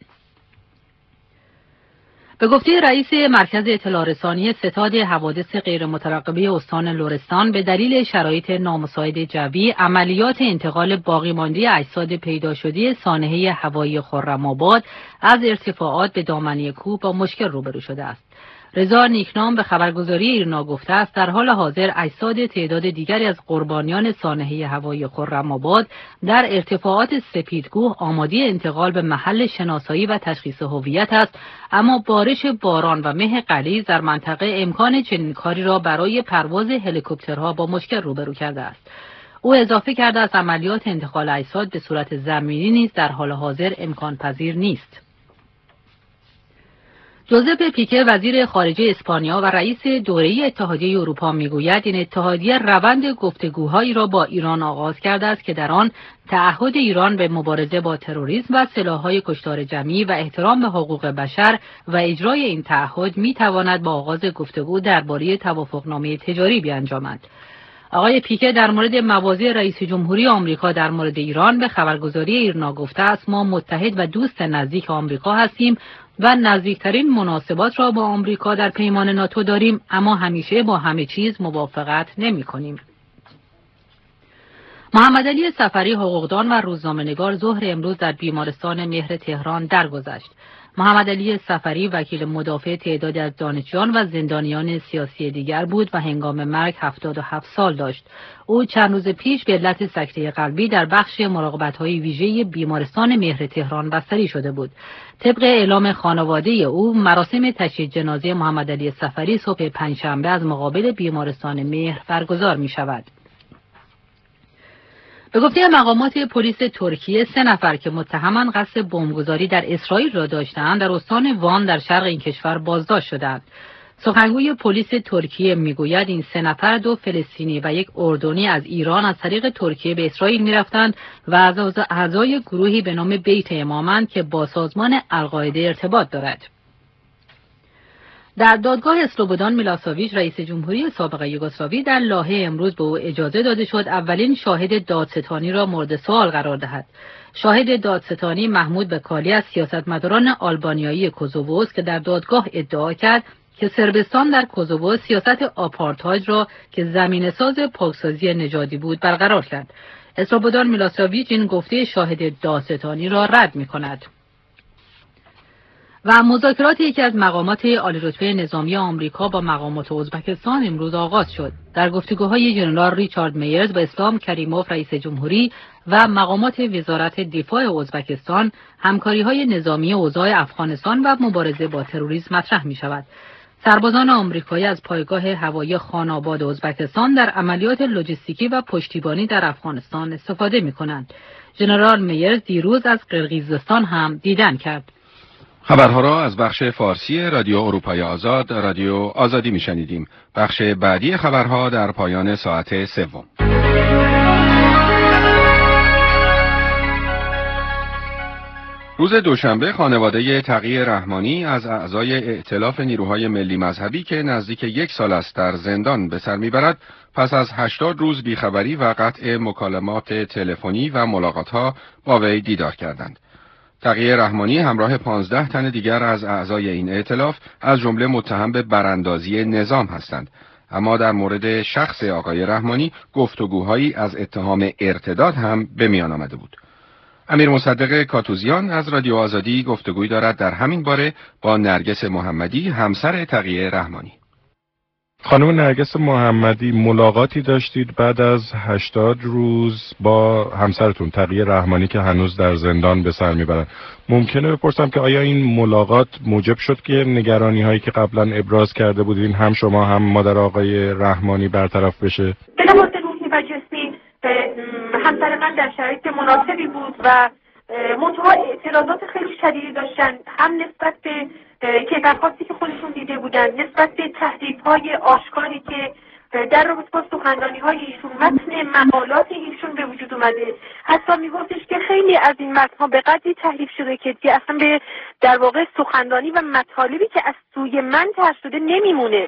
به گفته رئیس مرکز اطلاع رسانی ستاد حوادث غیر مترقبه استان لرستان، به دلیل شرایط نامساعد جوی، عملیات انتقال باقی مانده اجساد پیدا شده سانحه هوایی خرم‌آباد از ارتفاعات به دامنه کوه با مشکل روبرو شده است. رضا نیکنام به خبرگزاری ایرنا گفته است در حال حاضر اجساد تعداد دیگری از قربانیان سانحه هوایی خرم‌آباد در ارتفاعات سپیدکوه آماده انتقال به محل شناسایی و تشخیص هویت است، اما بارش باران و مه غلیظ در منطقه امکان چنین کاری را برای پرواز هلیکوپترها با مشکل روبرو کرده است. او اضافه کرده است عملیات انتقال اجساد به صورت زمینی نیز در حال حاضر امکان پذیر نیست. جوزپ پیکه وزیر خارجه اسپانیا و رئیس دوره اتحادیه اروپا میگوید این اتحادیه روند گفتگوهایی را با ایران آغاز کرده است که در آن تعهد ایران به مبارزه با تروریسم و سلاح‌های کشتار جمعی و احترام به حقوق بشر و اجرای این تعهد میتواند با آغاز گفتگو درباره توافقنامه تجاری بیانجامد. آقای پیکه در مورد مواضع رئیس جمهوری آمریکا در مورد ایران به خبرگزاری ایرنا گفته است ما متحد و دوست نزدیک آمریکا هستیم و نزدیکترین مناسبات را با آمریکا در پیمان ناتو داریم، اما همیشه با همه چیز موافقت نمی کنیم. محمد علی صفری حقوقدان و روزنامه‌نگار ظهر امروز در بیمارستان مهر تهران درگذشت. محمد علی صفری وکیل مدافع تعدادی از دانشجویان و زندانیان سیاسی دیگر بود و هنگام مرگ هفتاد و هفت سال داشت. او چند روز پیش به علت سکته قلبی در بخش مراقبت‌های ویژه بیمارستان مهر تهران بستری شده بود. طبق اعلام خانواده او، مراسم تشییع جنازه محمد علی صفری صبح پنجشنبه از مقابل بیمارستان مهر برگزار می‌شود. به گفته مقامات پلیس ترکیه، سه نفر که متهمان قصد بمبگذاری در اسرائیل را داشتند، در استان وان در شرق این کشور بازداشت شدند. سخنگوی پلیس ترکیه میگوید این سه نفر، دو فلسطینی و یک اردنی، از ایران از طریق ترکیه به اسرائیل میرفتند و از اعضای گروهی به نام بیت امامند که با سازمان القاعده ارتباط دارد. در دادگاه اسلوبودان میلاساویچ، رئیس جمهوری سابق یوگسلاوی، در لاهه امروز به او اجازه داده شد اولین شاهد دادستانی را مورد سوال قرار دهد. شاهد دادستانی محمود بکالی از سیاستمداران آلبانیایی کوزوو است که در دادگاه ادعا کرد که صربستان در کوزوو سیاست آپارتاید را که زمینه‌ساز پاکسازی نژادی بود برقرار کرد. اسلوبودان میلاساویچ این گفته شاهد دادستانی را رد می‌کند. و مذاکرات یکی از مقامات عالی‌رتبه نظامی آمریکا با مقامات ازبکستان امروز آغاز شد. در گفتگوهای ژنرال ریچارد میرز با اسلام کریموف رئیس جمهوری و مقامات وزارت دفاع ازبکستان، همکاری‌های نظامی اوضاع افغانستان و مبارزه با تروریسم مطرح می‌شود. سربازان آمریکایی از پایگاه هوایی خان‌آباد ازبکستان در عملیات لوجستیکی و پشتیبانی در افغانستان استفاده می‌کنند. ژنرال میرز دیروز از قرقیزستان هم دیدن کرد. خبرها را از بخش فارسی رادیو اروپای آزاد، رادیو آزادی میشنیدیم. بخش بعدی خبرها در پایان ساعت سوم. روز دوشنبه خانواده تقی رحمانی از اعضای ائتلاف نیروهای ملی مذهبی که نزدیک یک سال است در زندان به سر میبرد، پس از هشتاد روز بیخبری و قطع مکالمات تلفنی و ملاقاتها با وی دیدار کردند. تقی رحمانی همراه پانزده تن دیگر از اعضای این ائتلاف از جمله متهم به براندازی نظام هستند، اما در مورد شخص آقای رحمانی گفتگوهایی از اتهام ارتداد هم به میان آمده بود. امیر مصدق کاتوزیان از رادیو آزادی گفتگویی دارد در همین باره با نرگس محمدی، همسر تقی رحمانی. خانم نرگس محمدی، ملاقاتی داشتید بعد از هشتاد روز با همسرتون تقی رحمانی که هنوز در زندان به سر میبرن. ممکنه بپرسم که آیا این ملاقات موجب شد که نگرانی هایی که قبلا ابراز کرده بودین هم شما هم مادر آقای رحمانی برطرف بشه؟ به لحاظ روحی و جسمی همسر من در شرایط مناسبی بود و منتها اعتراضات خیلی شدیدی داشتن، هم نسبت به کیفرخواستی که خودشون دیده بودن، نسبت به تهدیدهای آشکاری که در رابطه با سخنرانی‌های ایشون، متن مقالات ایشون به وجود اومده. حتی میگفتش که خیلی از این متن‌ها به قدری تحریف شده که دیگه اصلا به در واقع سخنرانی و مطالبی که از سوی من طرح شده نمیمونه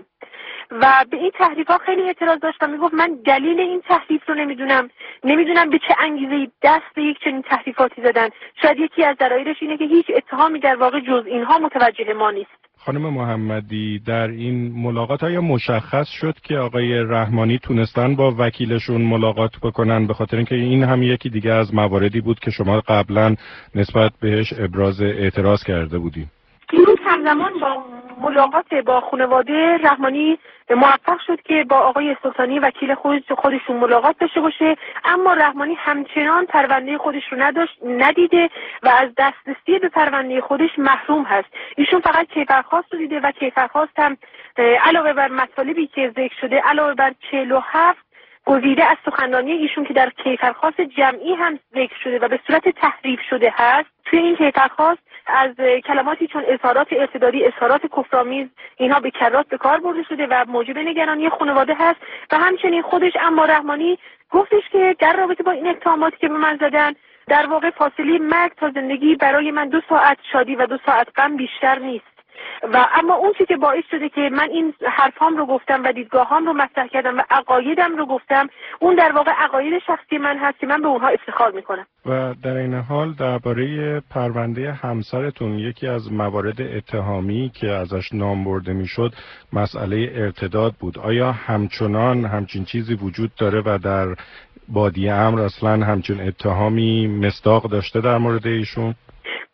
و به این تحریف‌ها خیلی اعتراض داشت و میگفت من دلیل این تحریف رو نمیدونم نمیدونم به چه انگیزه‌ای دست به یک چنین تحریفاتی زدن. شاید یکی از دلایلش اینه که هیچ اتهامی در واقع جز اینها متوجه ما نیست. خانم محمدی، در این ملاقات های مشخص شد که آقای رحمانی تونستن با وکیلشون ملاقات بکنن؟ به خاطر اینکه این هم یکی دیگه از مواردی بود که شما قبلا نسبت بهش ابراز اعتراض کرده بودیم. دیروز همزمان با ملاقات با خانواده رحمانی موفق شد که با آقای سلطانی وکیل خودش خودشون ملاقات داشته باشه، اما رحمانی همچنان پرونده خودش رو نداشت ندیده و از دسترسی به پرونده خودش محروم هست. ایشون فقط کیفرخواست رو دیده و کیفرخواست هم علاوه بر مطالبی که ذکر شده، علاوه بر چهل و هفت گزیده از سخنرانی ایشون که در کیفرخواست جمعی هم ذکر شده و به صورت تحریف شده هست، توی این کیفرخواست از کلماتی چون اظهارات ارتدادی، اظهارات کفرآمیز، اینها به کرات به کار برده شده و موجب نگرانی خانواده هست. و همچنین خودش اما رحمانی گفتش که در رابطه با این اتهاماتی که به من زدن، در واقع فاصله مرگ تا زندگی برای من دو ساعت شادی و دو ساعت غم بیشتر نیست. و اما اون چیزی که باعث شده که من این حرفام رو گفتم و دیدگاهام رو مطرح کردم و عقایدم رو گفتم، اون در واقع عقاید شخصی من هست که من به اونها افتخار میکنم. و در این حال درباره پرونده همسرتون، یکی از موارد اتهامی که ازش نام برده میشد مسئله ارتداد بود. آیا همچنان همچین چیزی وجود داره و در بادیه امر اصلا همچین اتهامی مصداق داشته در مورد ایشون؟ بله،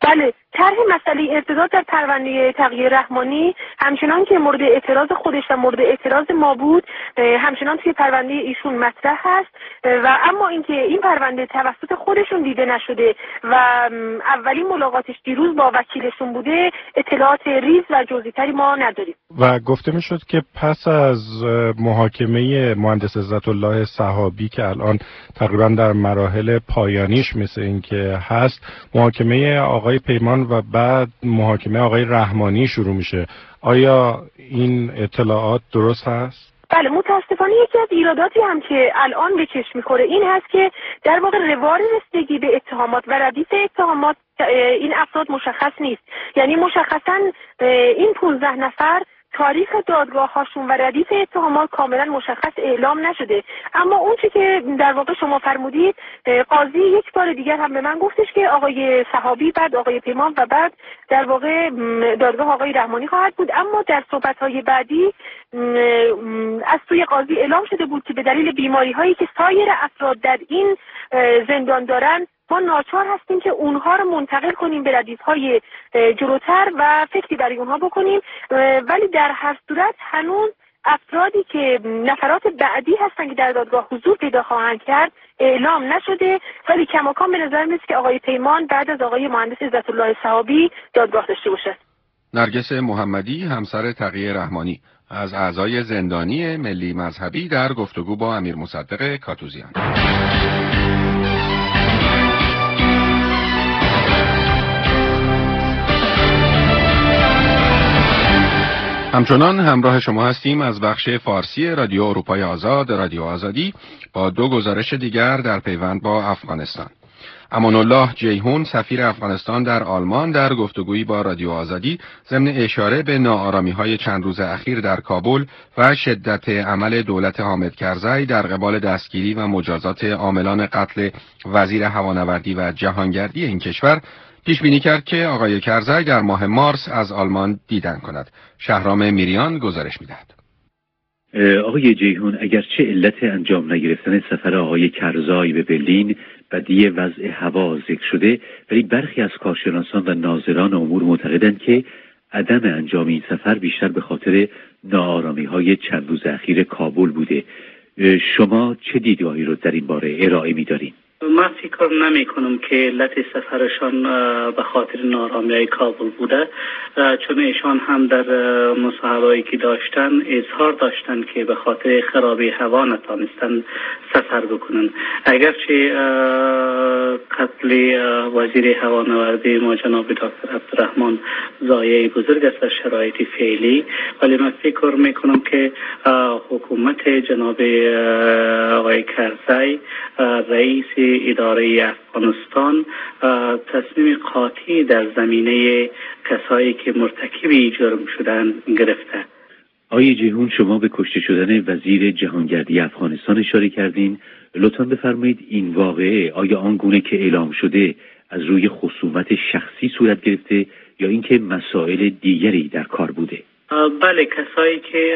طرح مسئله ارتداد در پرونده تقی رحمانی همچنان که مورد اعتراض خودش و مورد اعتراض ما بود همچنان توی پرونده ایشون مطرح هست و اما اینکه این پرونده توسط خودشون دیده نشده و اولین ملاقاتش دیروز با وکیلشون بوده اطلاعات ریز و جزئی‌تری ما نداریم. و گفته میشد که پس از محاکمه مهندس عزت الله صحابی که الان تقریبا در مراحل پایانیش مثل این که هست، محاکمه آقای پیمان و بعد محاکمه آقای رحمانی شروع میشه. آیا این اطلاعات درست هست؟ بله، متاسفانه یکی از ایراداتی هم که الان به چشم میخوره این هست که در واقع روال رسیدگی به اتهامات و ردیف اتهامات این افراد مشخص نیست. یعنی مشخصا این پانزده نفر تاریخ دادگاه هاشون و ردیف اتهامات کاملا مشخص اعلام نشده. اما اون چی که در واقع شما فرمودید، قاضی یک بار دیگر هم به من گفتش که آقای صحابی، بعد آقای پیمان و بعد در واقع دادگاه آقای رحمانی خواهد بود. اما در صحبت‌های بعدی از سوی قاضی اعلام شده بود که به دلیل بیماری هایی که سایر افراد در این زندان دارن ما ناچار هستیم که اونها رو منتقل کنیم به ردیف‌های جلوتر و فکری برای اونها بکنیم، ولی در هر صورت هنوز افرادی که نفرات بعدی هستن که در دادگاه حضور پیدا خواهند کرد اعلام نشده، ولی کماکان به نظر میاد که آقای پیمان بعد از آقای مهندس عزت الله صحابی دادگاه داشته باشه. نرگس محمدی، همسر تقی رحمانی، از اعضای زندانی ملی مذهبی در گفتگو با امیر مصدق کاتوزیان. همچنان همراه شما هستیم از بخش فارسی رادیو اروپای آزاد، رادیو آزادی، با دو گزارش دیگر در پیوند با افغانستان. امان الله جیهون، سفیر افغانستان در آلمان، در گفتگویی با رادیو آزادی ضمن اشاره به ناآرامی‌های چند روز اخیر در کابل و شدت عمل دولت حامد کرزی در قبال دستگیری و مجازات عاملان قتل وزیر هوانوردی و جهانگردی این کشور پیش بینی کرد که آقای کرزی در ماه مارس از آلمان دیدن کند. شهرام میریان گزارش می‌دهد. آقای جیهون، اگرچه علت انجام نگرفتن سفر آقای کرزی به برلین بدی وضع هوا ذکر شده، ولی برخی از کارشناسان و ناظران امور معتقدند که عدم انجام این سفر بیشتر به خاطر ناآرامی‌های چند روز اخیر کابل بوده. شما چه دیدگاهی رو در این باره ارائه می‌دارید؟ من فکر نمی کنم که علت سفرشان به خاطر ناآرامی‌های کابل بوده، چون ایشان هم در مصاحبه‌ای که داشتن اظهار داشتن که به خاطر خرابی هوا نتانستن سفر بکنن. اگرچه قتل وزیر هوانوردی ما جناب دکتر عبدالرحمن ضایعه بزرگ است از شرایط فعلی، ولی من فکر میکنم که حکومت جناب آقای کرزی، رئیس اداره افغانستان، تصمیم قاطعی در زمینه کسایی که مرتکب جرم شدن گرفته. آقای جیهون، شما به کشته شدن وزیر جهانگردی افغانستان اشاره کردین. لطفاً بفرمایید این واقعه آیا آنگونه که اعلام شده از روی خصومت شخصی صورت گرفته یا اینکه مسائل دیگری در کار بوده؟ بله، کسایی که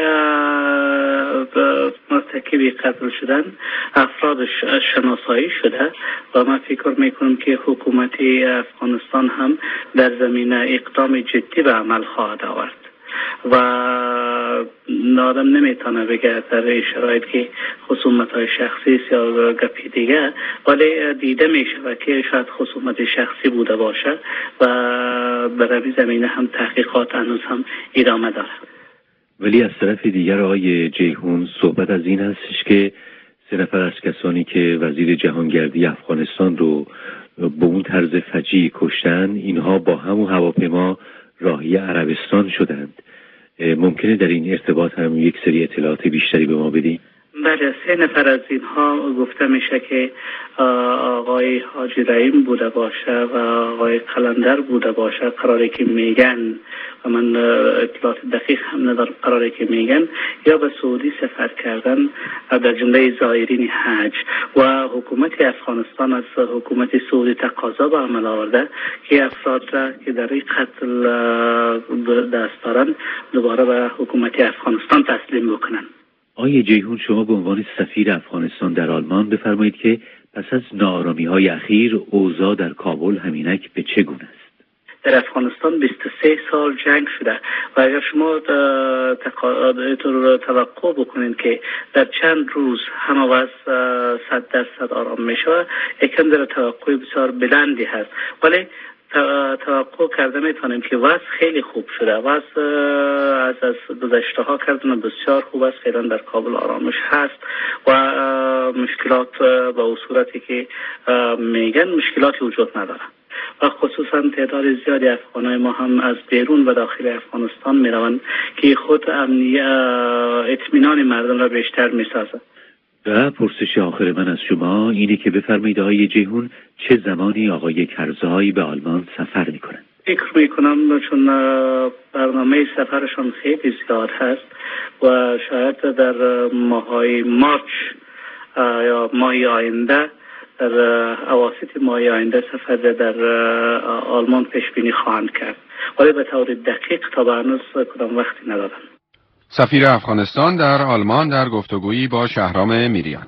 مرتکب قتل شدن افراد شناسایی شده و من فکر میکنم که حکومت افغانستان هم در زمینه اقدام جدی به عمل خواهد آورد و آدم نمیتونه بگه در شرایط که خصومت‌های شخصی یا گپی دیگه، ولی دیده میشه که شاید خصومت شخصی بوده باشه و برای زمینه هم تحقیقات هنوز هم ادامه داره. ولی از طرف دیگر آقای جیهون، صحبت از این هستش که سه نفر از کسانی که وزیر جهانگردی افغانستان رو به اون طرز فجیع کشتن، اینها با همون هواپیما راهی عربستان شدند. ممکنه در این ارتباط هم یک سری اطلاعات بیشتری به ما بدین؟ بله، سه نفر از اینها گفته میشه که آقای حاجی رحیم بوده باشه و آقای قلندر بوده باشه، قراره که میگن و من اطلاعات دقیق هم ندارم، قراره که میگن یا به سعودی سفر کردن در جمله زائرین حج و حکومت افغانستان از حکومت سعودی تقاضا به عمل آورده که افراد را که در این قتل دست دارن دوباره به حکومت افغانستان تسلیم بکنن. آقای جیهون، شما به عنوان سفیر افغانستان در آلمان بفرمایید که پس از ناآرامی‌های اخیر اوضاع در کابل همینک به چه گونه است؟ در افغانستان بیست و سه سال جنگ شده و اگر شما توقع بکنید که در چند روز همه وضع صد درصد آرام میشه، یکم در توقع بسیار بلندی هست، ولی توقع کرده میتونیم که وضع خیلی خوب شده. وضع از از گذشته ها کردن بسیار خوب است. فعلا در کابل آرامش هست و مشکلات به اون صورتی که میگن مشکلاتی وجود نداره و خصوصا تعداد زیادی افغانای ما هم از بیرون و داخل افغانستان میروند که خود امنی اطمینان مردم را بیشتر میسازه. و پرسش آخر من از شما اینه که بفرمایید آقای جیهون چه زمانی آقای کرزای به آلمان سفر میکنن؟ فکر میکنم چون برنامه سفرشان خیلی زیاد هست و شاید در ماهای مارچ یا ماه آینده، در اواسط ماه آینده سفر در آلمان پیش بینی خواهند کرد، ولی به طور دقیق تا به هنوز کدام وقتی ندادن. سفیر افغانستان در آلمان در گفتگویی با شهرام میریان.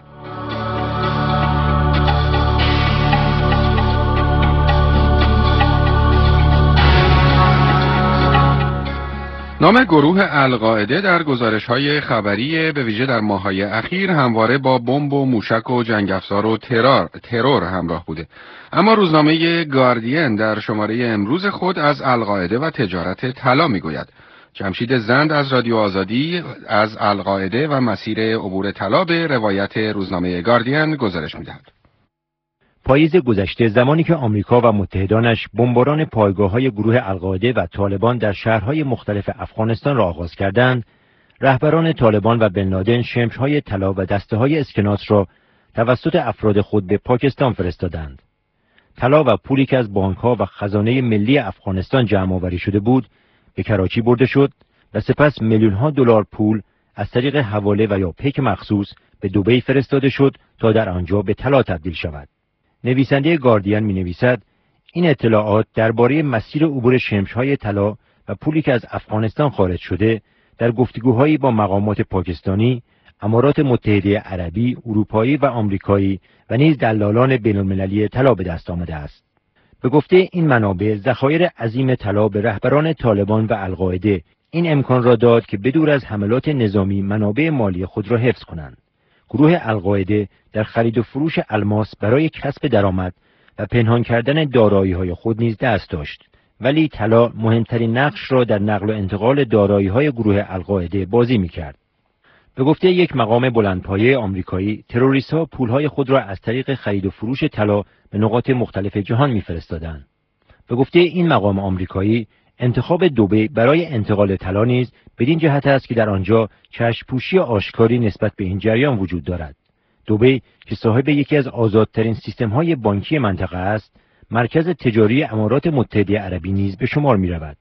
نام گروه القاعده در گزارش‌های خبری به ویژه در ماه‌های اخیر همواره با بمب و موشک و جنگ افزار و ترور ترور همراه بوده. اما روزنامه گاردین در شماره امروز خود از القاعده و تجارت طلا میگوید. جمشید زند از رادیو آزادی از القاعده و مسیر عبور طلا به روایت روزنامه گاردین گزارش می‌دهد. پاییز گذشته، زمانی که آمریکا و متحدانش بمباران پایگاه‌های گروه القاعده و طالبان در شهرهای مختلف افغانستان را آغاز کردند، رهبران طالبان و بن لادن شمش‌های طلا و دسته‌های اسکناس را توسط افراد خود به پاکستان فرستادند. طلا و پولی که از بانک‌ها و خزانه ملی افغانستان جمع‌آوری شده بود، به کراچی برده شد و سپس میلیون‌ها دلار پول از طریق حواله و یا پیک مخصوص به دبی فرستاده شد تا در آنجا به طلا تبدیل شود. نویسنده گاردین می نویسد این اطلاعات درباره مسیر عبور شمش‌های طلا و پولی که از افغانستان خارج شده در گفتگوهایی با مقامات پاکستانی، امارات متحده عربی، اروپایی و آمریکایی و نیز دلالان بین‌المللی طلا به دست آمده است. به گفته این منابع، ذخایر عظیم طلا به رهبران طالبان و القاعده این امکان را داد که بدور از حملات نظامی منابع مالی خود را حفظ کنند. گروه القاعده در خرید و فروش الماس برای کسب درآمد و پنهان کردن دارایی‌های خود نیز دست داشت، ولی طلا مهمترین نقش را در نقل و انتقال دارایی‌های گروه القاعده بازی می‌کرد. به گفته یک مقام بلندپایه آمریکایی، تروریست‌ها پول‌های خود را از طریق خرید و فروش طلا به نقاط مختلف جهان می‌فرستادند. به گفته این مقام آمریکایی، انتخاب دبی برای انتقال طلا نیز بدین جهت است که در آنجا چشم‌پوشی آشکاری نسبت به این جریان وجود دارد. دبی که صاحب یکی از آزادترین سیستم‌های بانکی منطقه است، مرکز تجاری امارات متحده عربی نیز به شمار می‌رود.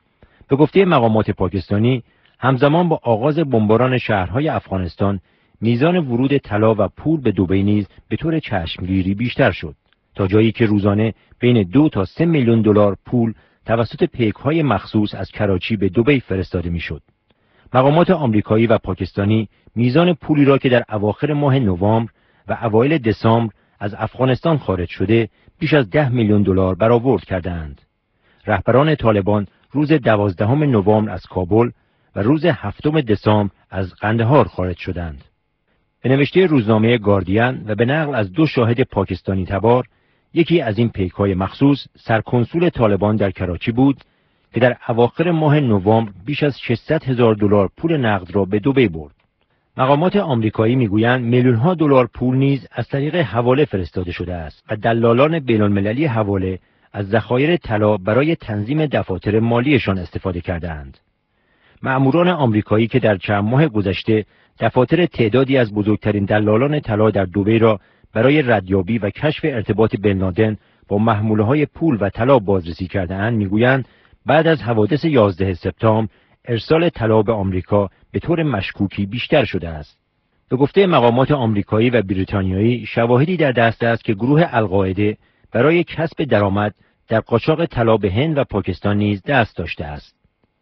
به گفته مقامات پاکستانی، همزمان با آغاز بمباران شهرهای افغانستان، میزان ورود طلا و پول به دبی نیز به طور چشمگیری بیشتر شد، تا جایی که روزانه بین دو تا سه میلیون دلار پول توسط پیک‌های مخصوص از کراچی به دبی فرستاده میشد. مقامات آمریکایی و پاکستانی میزان پولی را که در اواخر ماه نوامبر و اوایل دسامبر از افغانستان خارج شده بیش از ده میلیون دلار برآورد کردند. رهبران طالبان روز دوازدهم نوامبر از کابل و روز هفتم دسامبر از قندهار خارج شدند. به نوشته روزنامه گاردین و به نقل از دو شاهد پاکستانی تبار، یکی از این پیک‌های مخصوص سرکنسول طالبان در کراچی بود که در اواخر ماه نوامبر بیش از ششصد هزار دلار پول نقد را به دبی برد. مقامات آمریکایی میگویند میلیون‌ها دلار پول نیز از طریق حواله فرستاده شده است و دلالان بین‌المللی حواله از ذخایر طلا برای تنظیم دفاتر مالیشان استفاده کردند. مأموران آمریکایی که در چند ماه گذشته دفاتر تعدادی از بزرگترین دلالان طلا در دبی را برای ردیابی و کشف ارتباط بن لادن با محموله‌های پول و طلا بازرسی کرده‌اند، میگویند بعد از حوادث یازده سپتامبر ارسال طلا به آمریکا به طور مشکوکی بیشتر شده است. به گفته مقامات آمریکایی و بریتانیایی، شواهدی در دست است که گروه القاعده برای کسب درآمد در قاچاق طلا به هند و پاکستان نیز دست داشته است.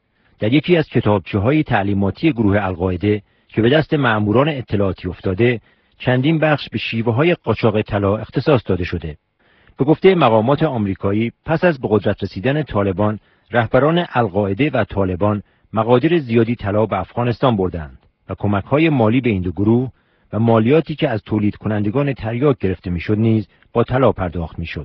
در یکی از کتابچه‌های تعلیماتی گروه القاعده که به دست مأموران اطلاعاتی افتاده، چندین بخش به شیوه‌های قاچاق طلا اختصاص داده شده. به گفته مقامات آمریکایی پس از به قدرت رسیدن طالبان، رهبران القاعده و طالبان مقادیر زیادی طلا به افغانستان بردند و کمک‌های مالی به این دو گروه و مالیاتی که از تولید کنندگان تریاک گرفته میشد نیز با طلا پرداخت میشد.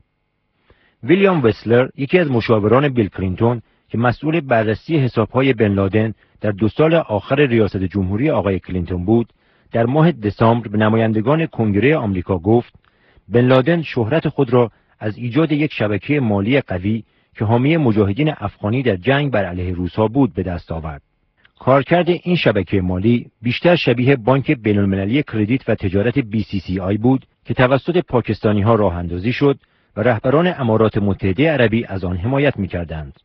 ویلیام وسلر، یکی از مشاوران بیل کلینتون که مسئول بررسی حساب‌های بن لادن در دو سال آخر ریاست جمهوری آقای کلینتون بود، در ماه دسامبر به نمایندگان کنگره آمریکا گفت بن لادن شهرت خود را از ایجاد یک شبکه مالی قوی که حامی مجاهدین افغانی در جنگ بر علیه روس‌ها بود به دست آورد. کارکرد این شبکه مالی بیشتر شبیه بانک بین‌المللی کردیت و تجارت بی سی سی آی بود که توسط پاکستانی‌ها راه اندازی شد و رهبران امارات متحده عربی از آن حمایت می‌کردند.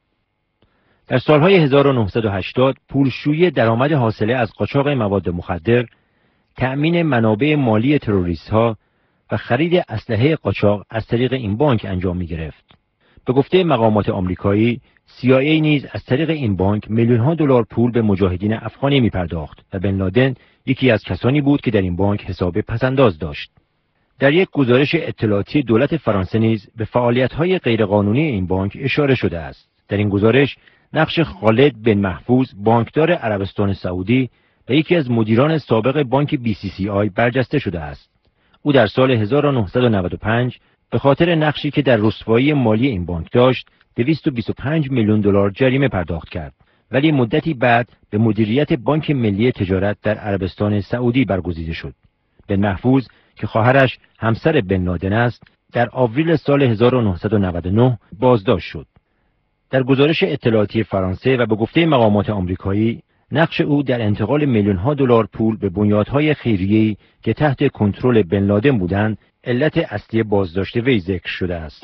در سالهای هزار و نهصد و هشتاد پولشویی درآمد حاصله از قاچاق مواد مخدر، تأمین منابع مالی تروریست‌ها و خرید اسلحه قاچاق از طریق این بانک انجام می‌گرفت. به گفته مقامات آمریکایی، سی آی ای نیز از طریق این بانک میلیون‌ها دلار پول به مجاهدین افغانی می‌پرداخت و بن لادن یکی از کسانی بود که در این بانک حساب پس‌انداز داشت. در یک گزارش اطلاعاتی دولت فرانسه نیز به فعالیت‌های غیرقانونی این بانک اشاره شده است. در این گزارش نقش خالد بن محفوظ، بانکدار عربستان سعودی و یکی از مدیران سابق بانک بی سی سی آی برجسته شده است. او در سال هزار و نهصد و نود و پنج به خاطر نقشی که در رسوایی مالی این بانک داشت، دویست و بیست و پنج میلیون دلار جریمه پرداخت کرد، ولی مدتی بعد به مدیریت بانک ملی تجارت در عربستان سعودی برگزیده شد. بن محفوظ که خواهرش همسر بن لادن است، در آوریل سال هزار و نهصد و نود و نه بازداشت شد. در گزارش اطلاعاتی فرانسه و به گفته مقامات آمریکایی، نقش او در انتقال میلیون‌ها دلار پول به بنیادهای خیریه‌ای که تحت کنترل بن لادن بودند، علت اصلی بازداشت وی ذکر شده است.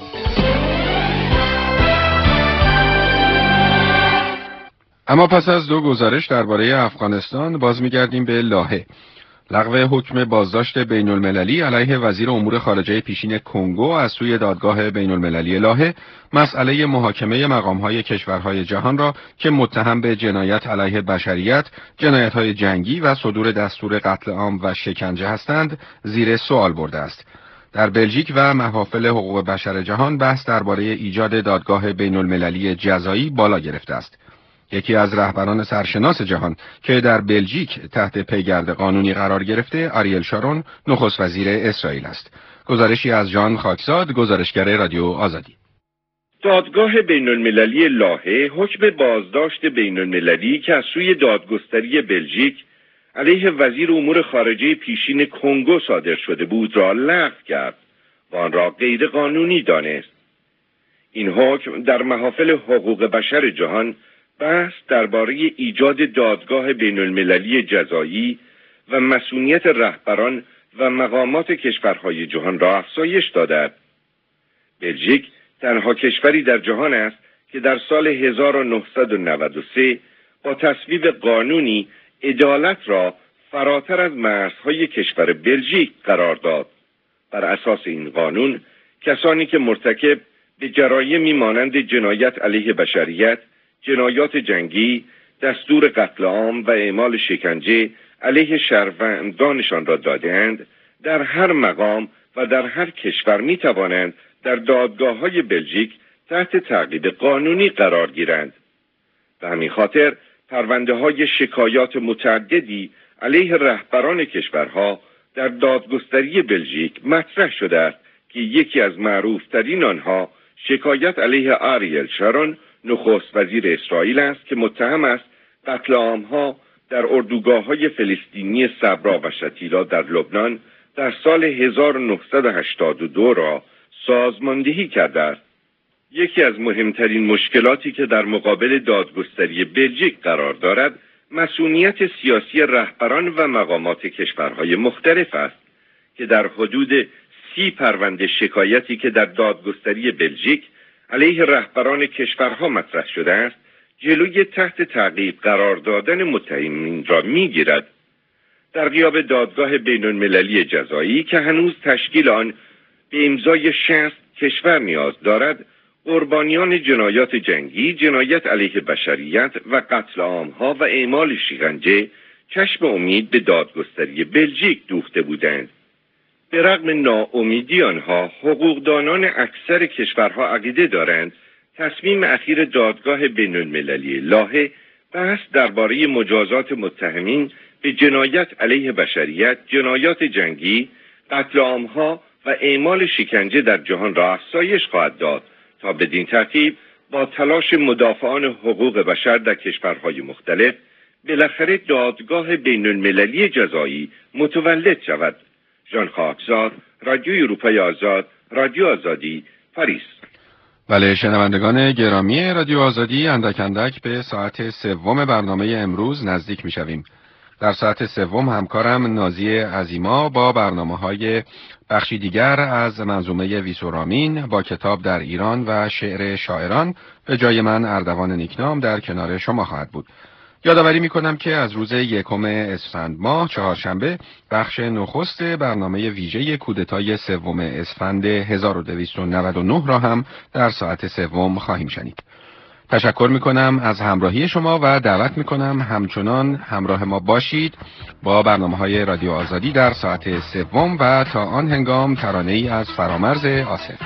اما پس از دو گزارش درباره افغانستان باز می‌گردیم به لاهه. لغو حکم بازداشت بین المللی علیه وزیر امور خارجه پیشین کنگو از سوی دادگاه بین المللی لاهه، مسئله محاکمه مقام‌های کشورهای جهان را که متهم به جنایت علیه بشریت، جنایت‌های جنگی و صدور دستور قتل عام و شکنجه هستند، زیر سوال برده است. در بلژیک و محافل حقوق بشر جهان بحث درباره ایجاد دادگاه بین المللی جزایی بالا گرفته است. یکی از رهبران سرشناس جهان که در بلژیک تحت پیگرد قانونی قرار گرفته، آریل شارون، نخست وزیر اسرائیل است. گزارشی از جان خاکزاد، گزارشگر رادیو آزادی. دادگاه بین المللی لاهه حکم بازداشت بین المللی که از سوی دادگستری بلژیک علیه وزیر امور خارجه پیشین کنگو صادر شده بود را لغو کرد و آن را غیر قانونی دانست. این حکم در محافل حقوق بشر جهان بحث درباره ایجاد دادگاه بین المللی جزایی و مسئولیت رهبران و مقامات کشورهای جهان را افزایش دادند. بلژیک تنها کشوری در جهان است که در سال هزار و نهصد و نود و سه با تصویب قانونی عدالت را فراتر از مرزهای کشور بلژیک قرار داد. بر اساس این قانون کسانی که مرتکب به جرایمی مانند جنایت علیه بشریت، جنایات جنگی، دستور قتل عام و اعمال شکنجه علیه شهروندانشان را داده‌اند، در هر مقام و در هر کشور می توانند در دادگاه‌های بلژیک تحت تعقیب قانونی قرار گیرند. به همین خاطر پرونده‌های شکایات متعددی علیه رهبران کشورها در دادگستری بلژیک مطرح شده است که یکی از معروف‌ترین آنها شکایت علیه آریل شارون، نخست وزیر اسرائیل است که متهم است قتل عام‌ها در اردوگاه‌های فلسطینی صبرا و شتیلا در لبنان در سال هزار و نهصد و هشتاد و دو را سازماندهی کرده است. یکی از مهمترین مشکلاتی که در مقابل دادگستری بلژیک قرار دارد، مسئولیت سیاسی رهبران و مقامات کشورهای مختلف است که در حدود سی پرونده شکایتی که در دادگستری بلژیک علیه رهبران کشورها مطرح شده است، جلوی تحت تعقیب قرار دادن متهمین را می‌گیرد. در غیاب دادگاه بین المللی جزایی که هنوز تشکیل آن به امضای شصت کشور نیاز دارد، قربانیان جنایات جنگی، جنایت علیه بشریت و قتل عام‌ها و اعمال شکنجه چشم امید به دادگستری بلژیک دوخته بودند. به رغم ناامیدی آنها، حقوقدانان اکثر کشورها عقیده دارند تصمیم اخیر دادگاه بین‌المللی لاهه بحث درباره مجازات متهمین به جنایت علیه بشریت، جنایات جنگی، قتل عامها و اعمال شکنجه در جهان را افزایش خواهد داد تا بدین ترتیب با تلاش مدافعان حقوق بشر در کشورهای مختلف بالاخره دادگاه بین‌المللی جزایی متولد شود. ژان خاکزاد، رادیوی اروپای آزاد، رادیو آزادی، پاریس. بله شنوندگان گرامی رادیو آزادی، اندک اندک به ساعت سوم برنامه امروز نزدیک می شویم. در ساعت سوم همکارم نازی عظیما با برنامه‌های بخشی دیگر از منظومه ویسورامین با کتاب در ایران و شعر شاعران به جای من اردوان نیکنام در کنار شما خواهد بود. یادآوری می‌کنم که از روز یکم اسفند ماه چهارشنبه بخش نخست برنامه ویژه کودتای سوم اسفند هزار و دویست و نود و نه را هم در ساعت سوم خواهیم شنید. تشکر می‌کنم از همراهی شما و دعوت می‌کنم همچنان همراه ما باشید با برنامه‌های رادیو آزادی در ساعت سوم و تا آن هنگام ترانه‌ای از فرامرز آصف.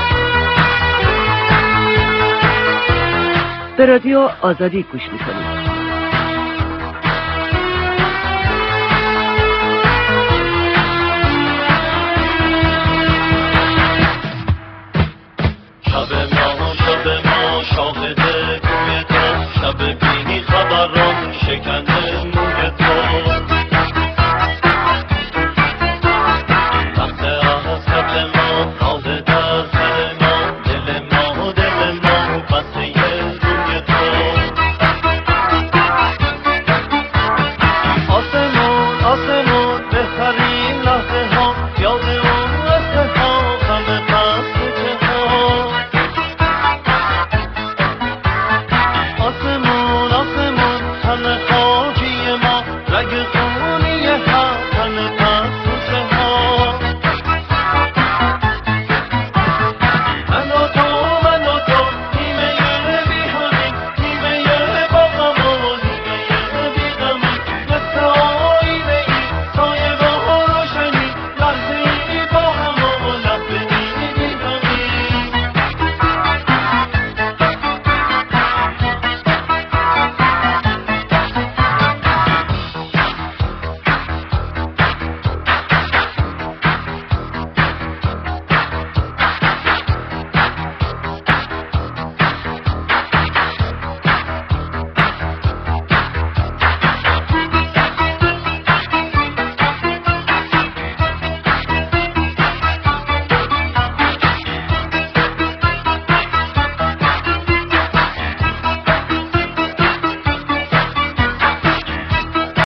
به رادیو آزادی گوش میکنید.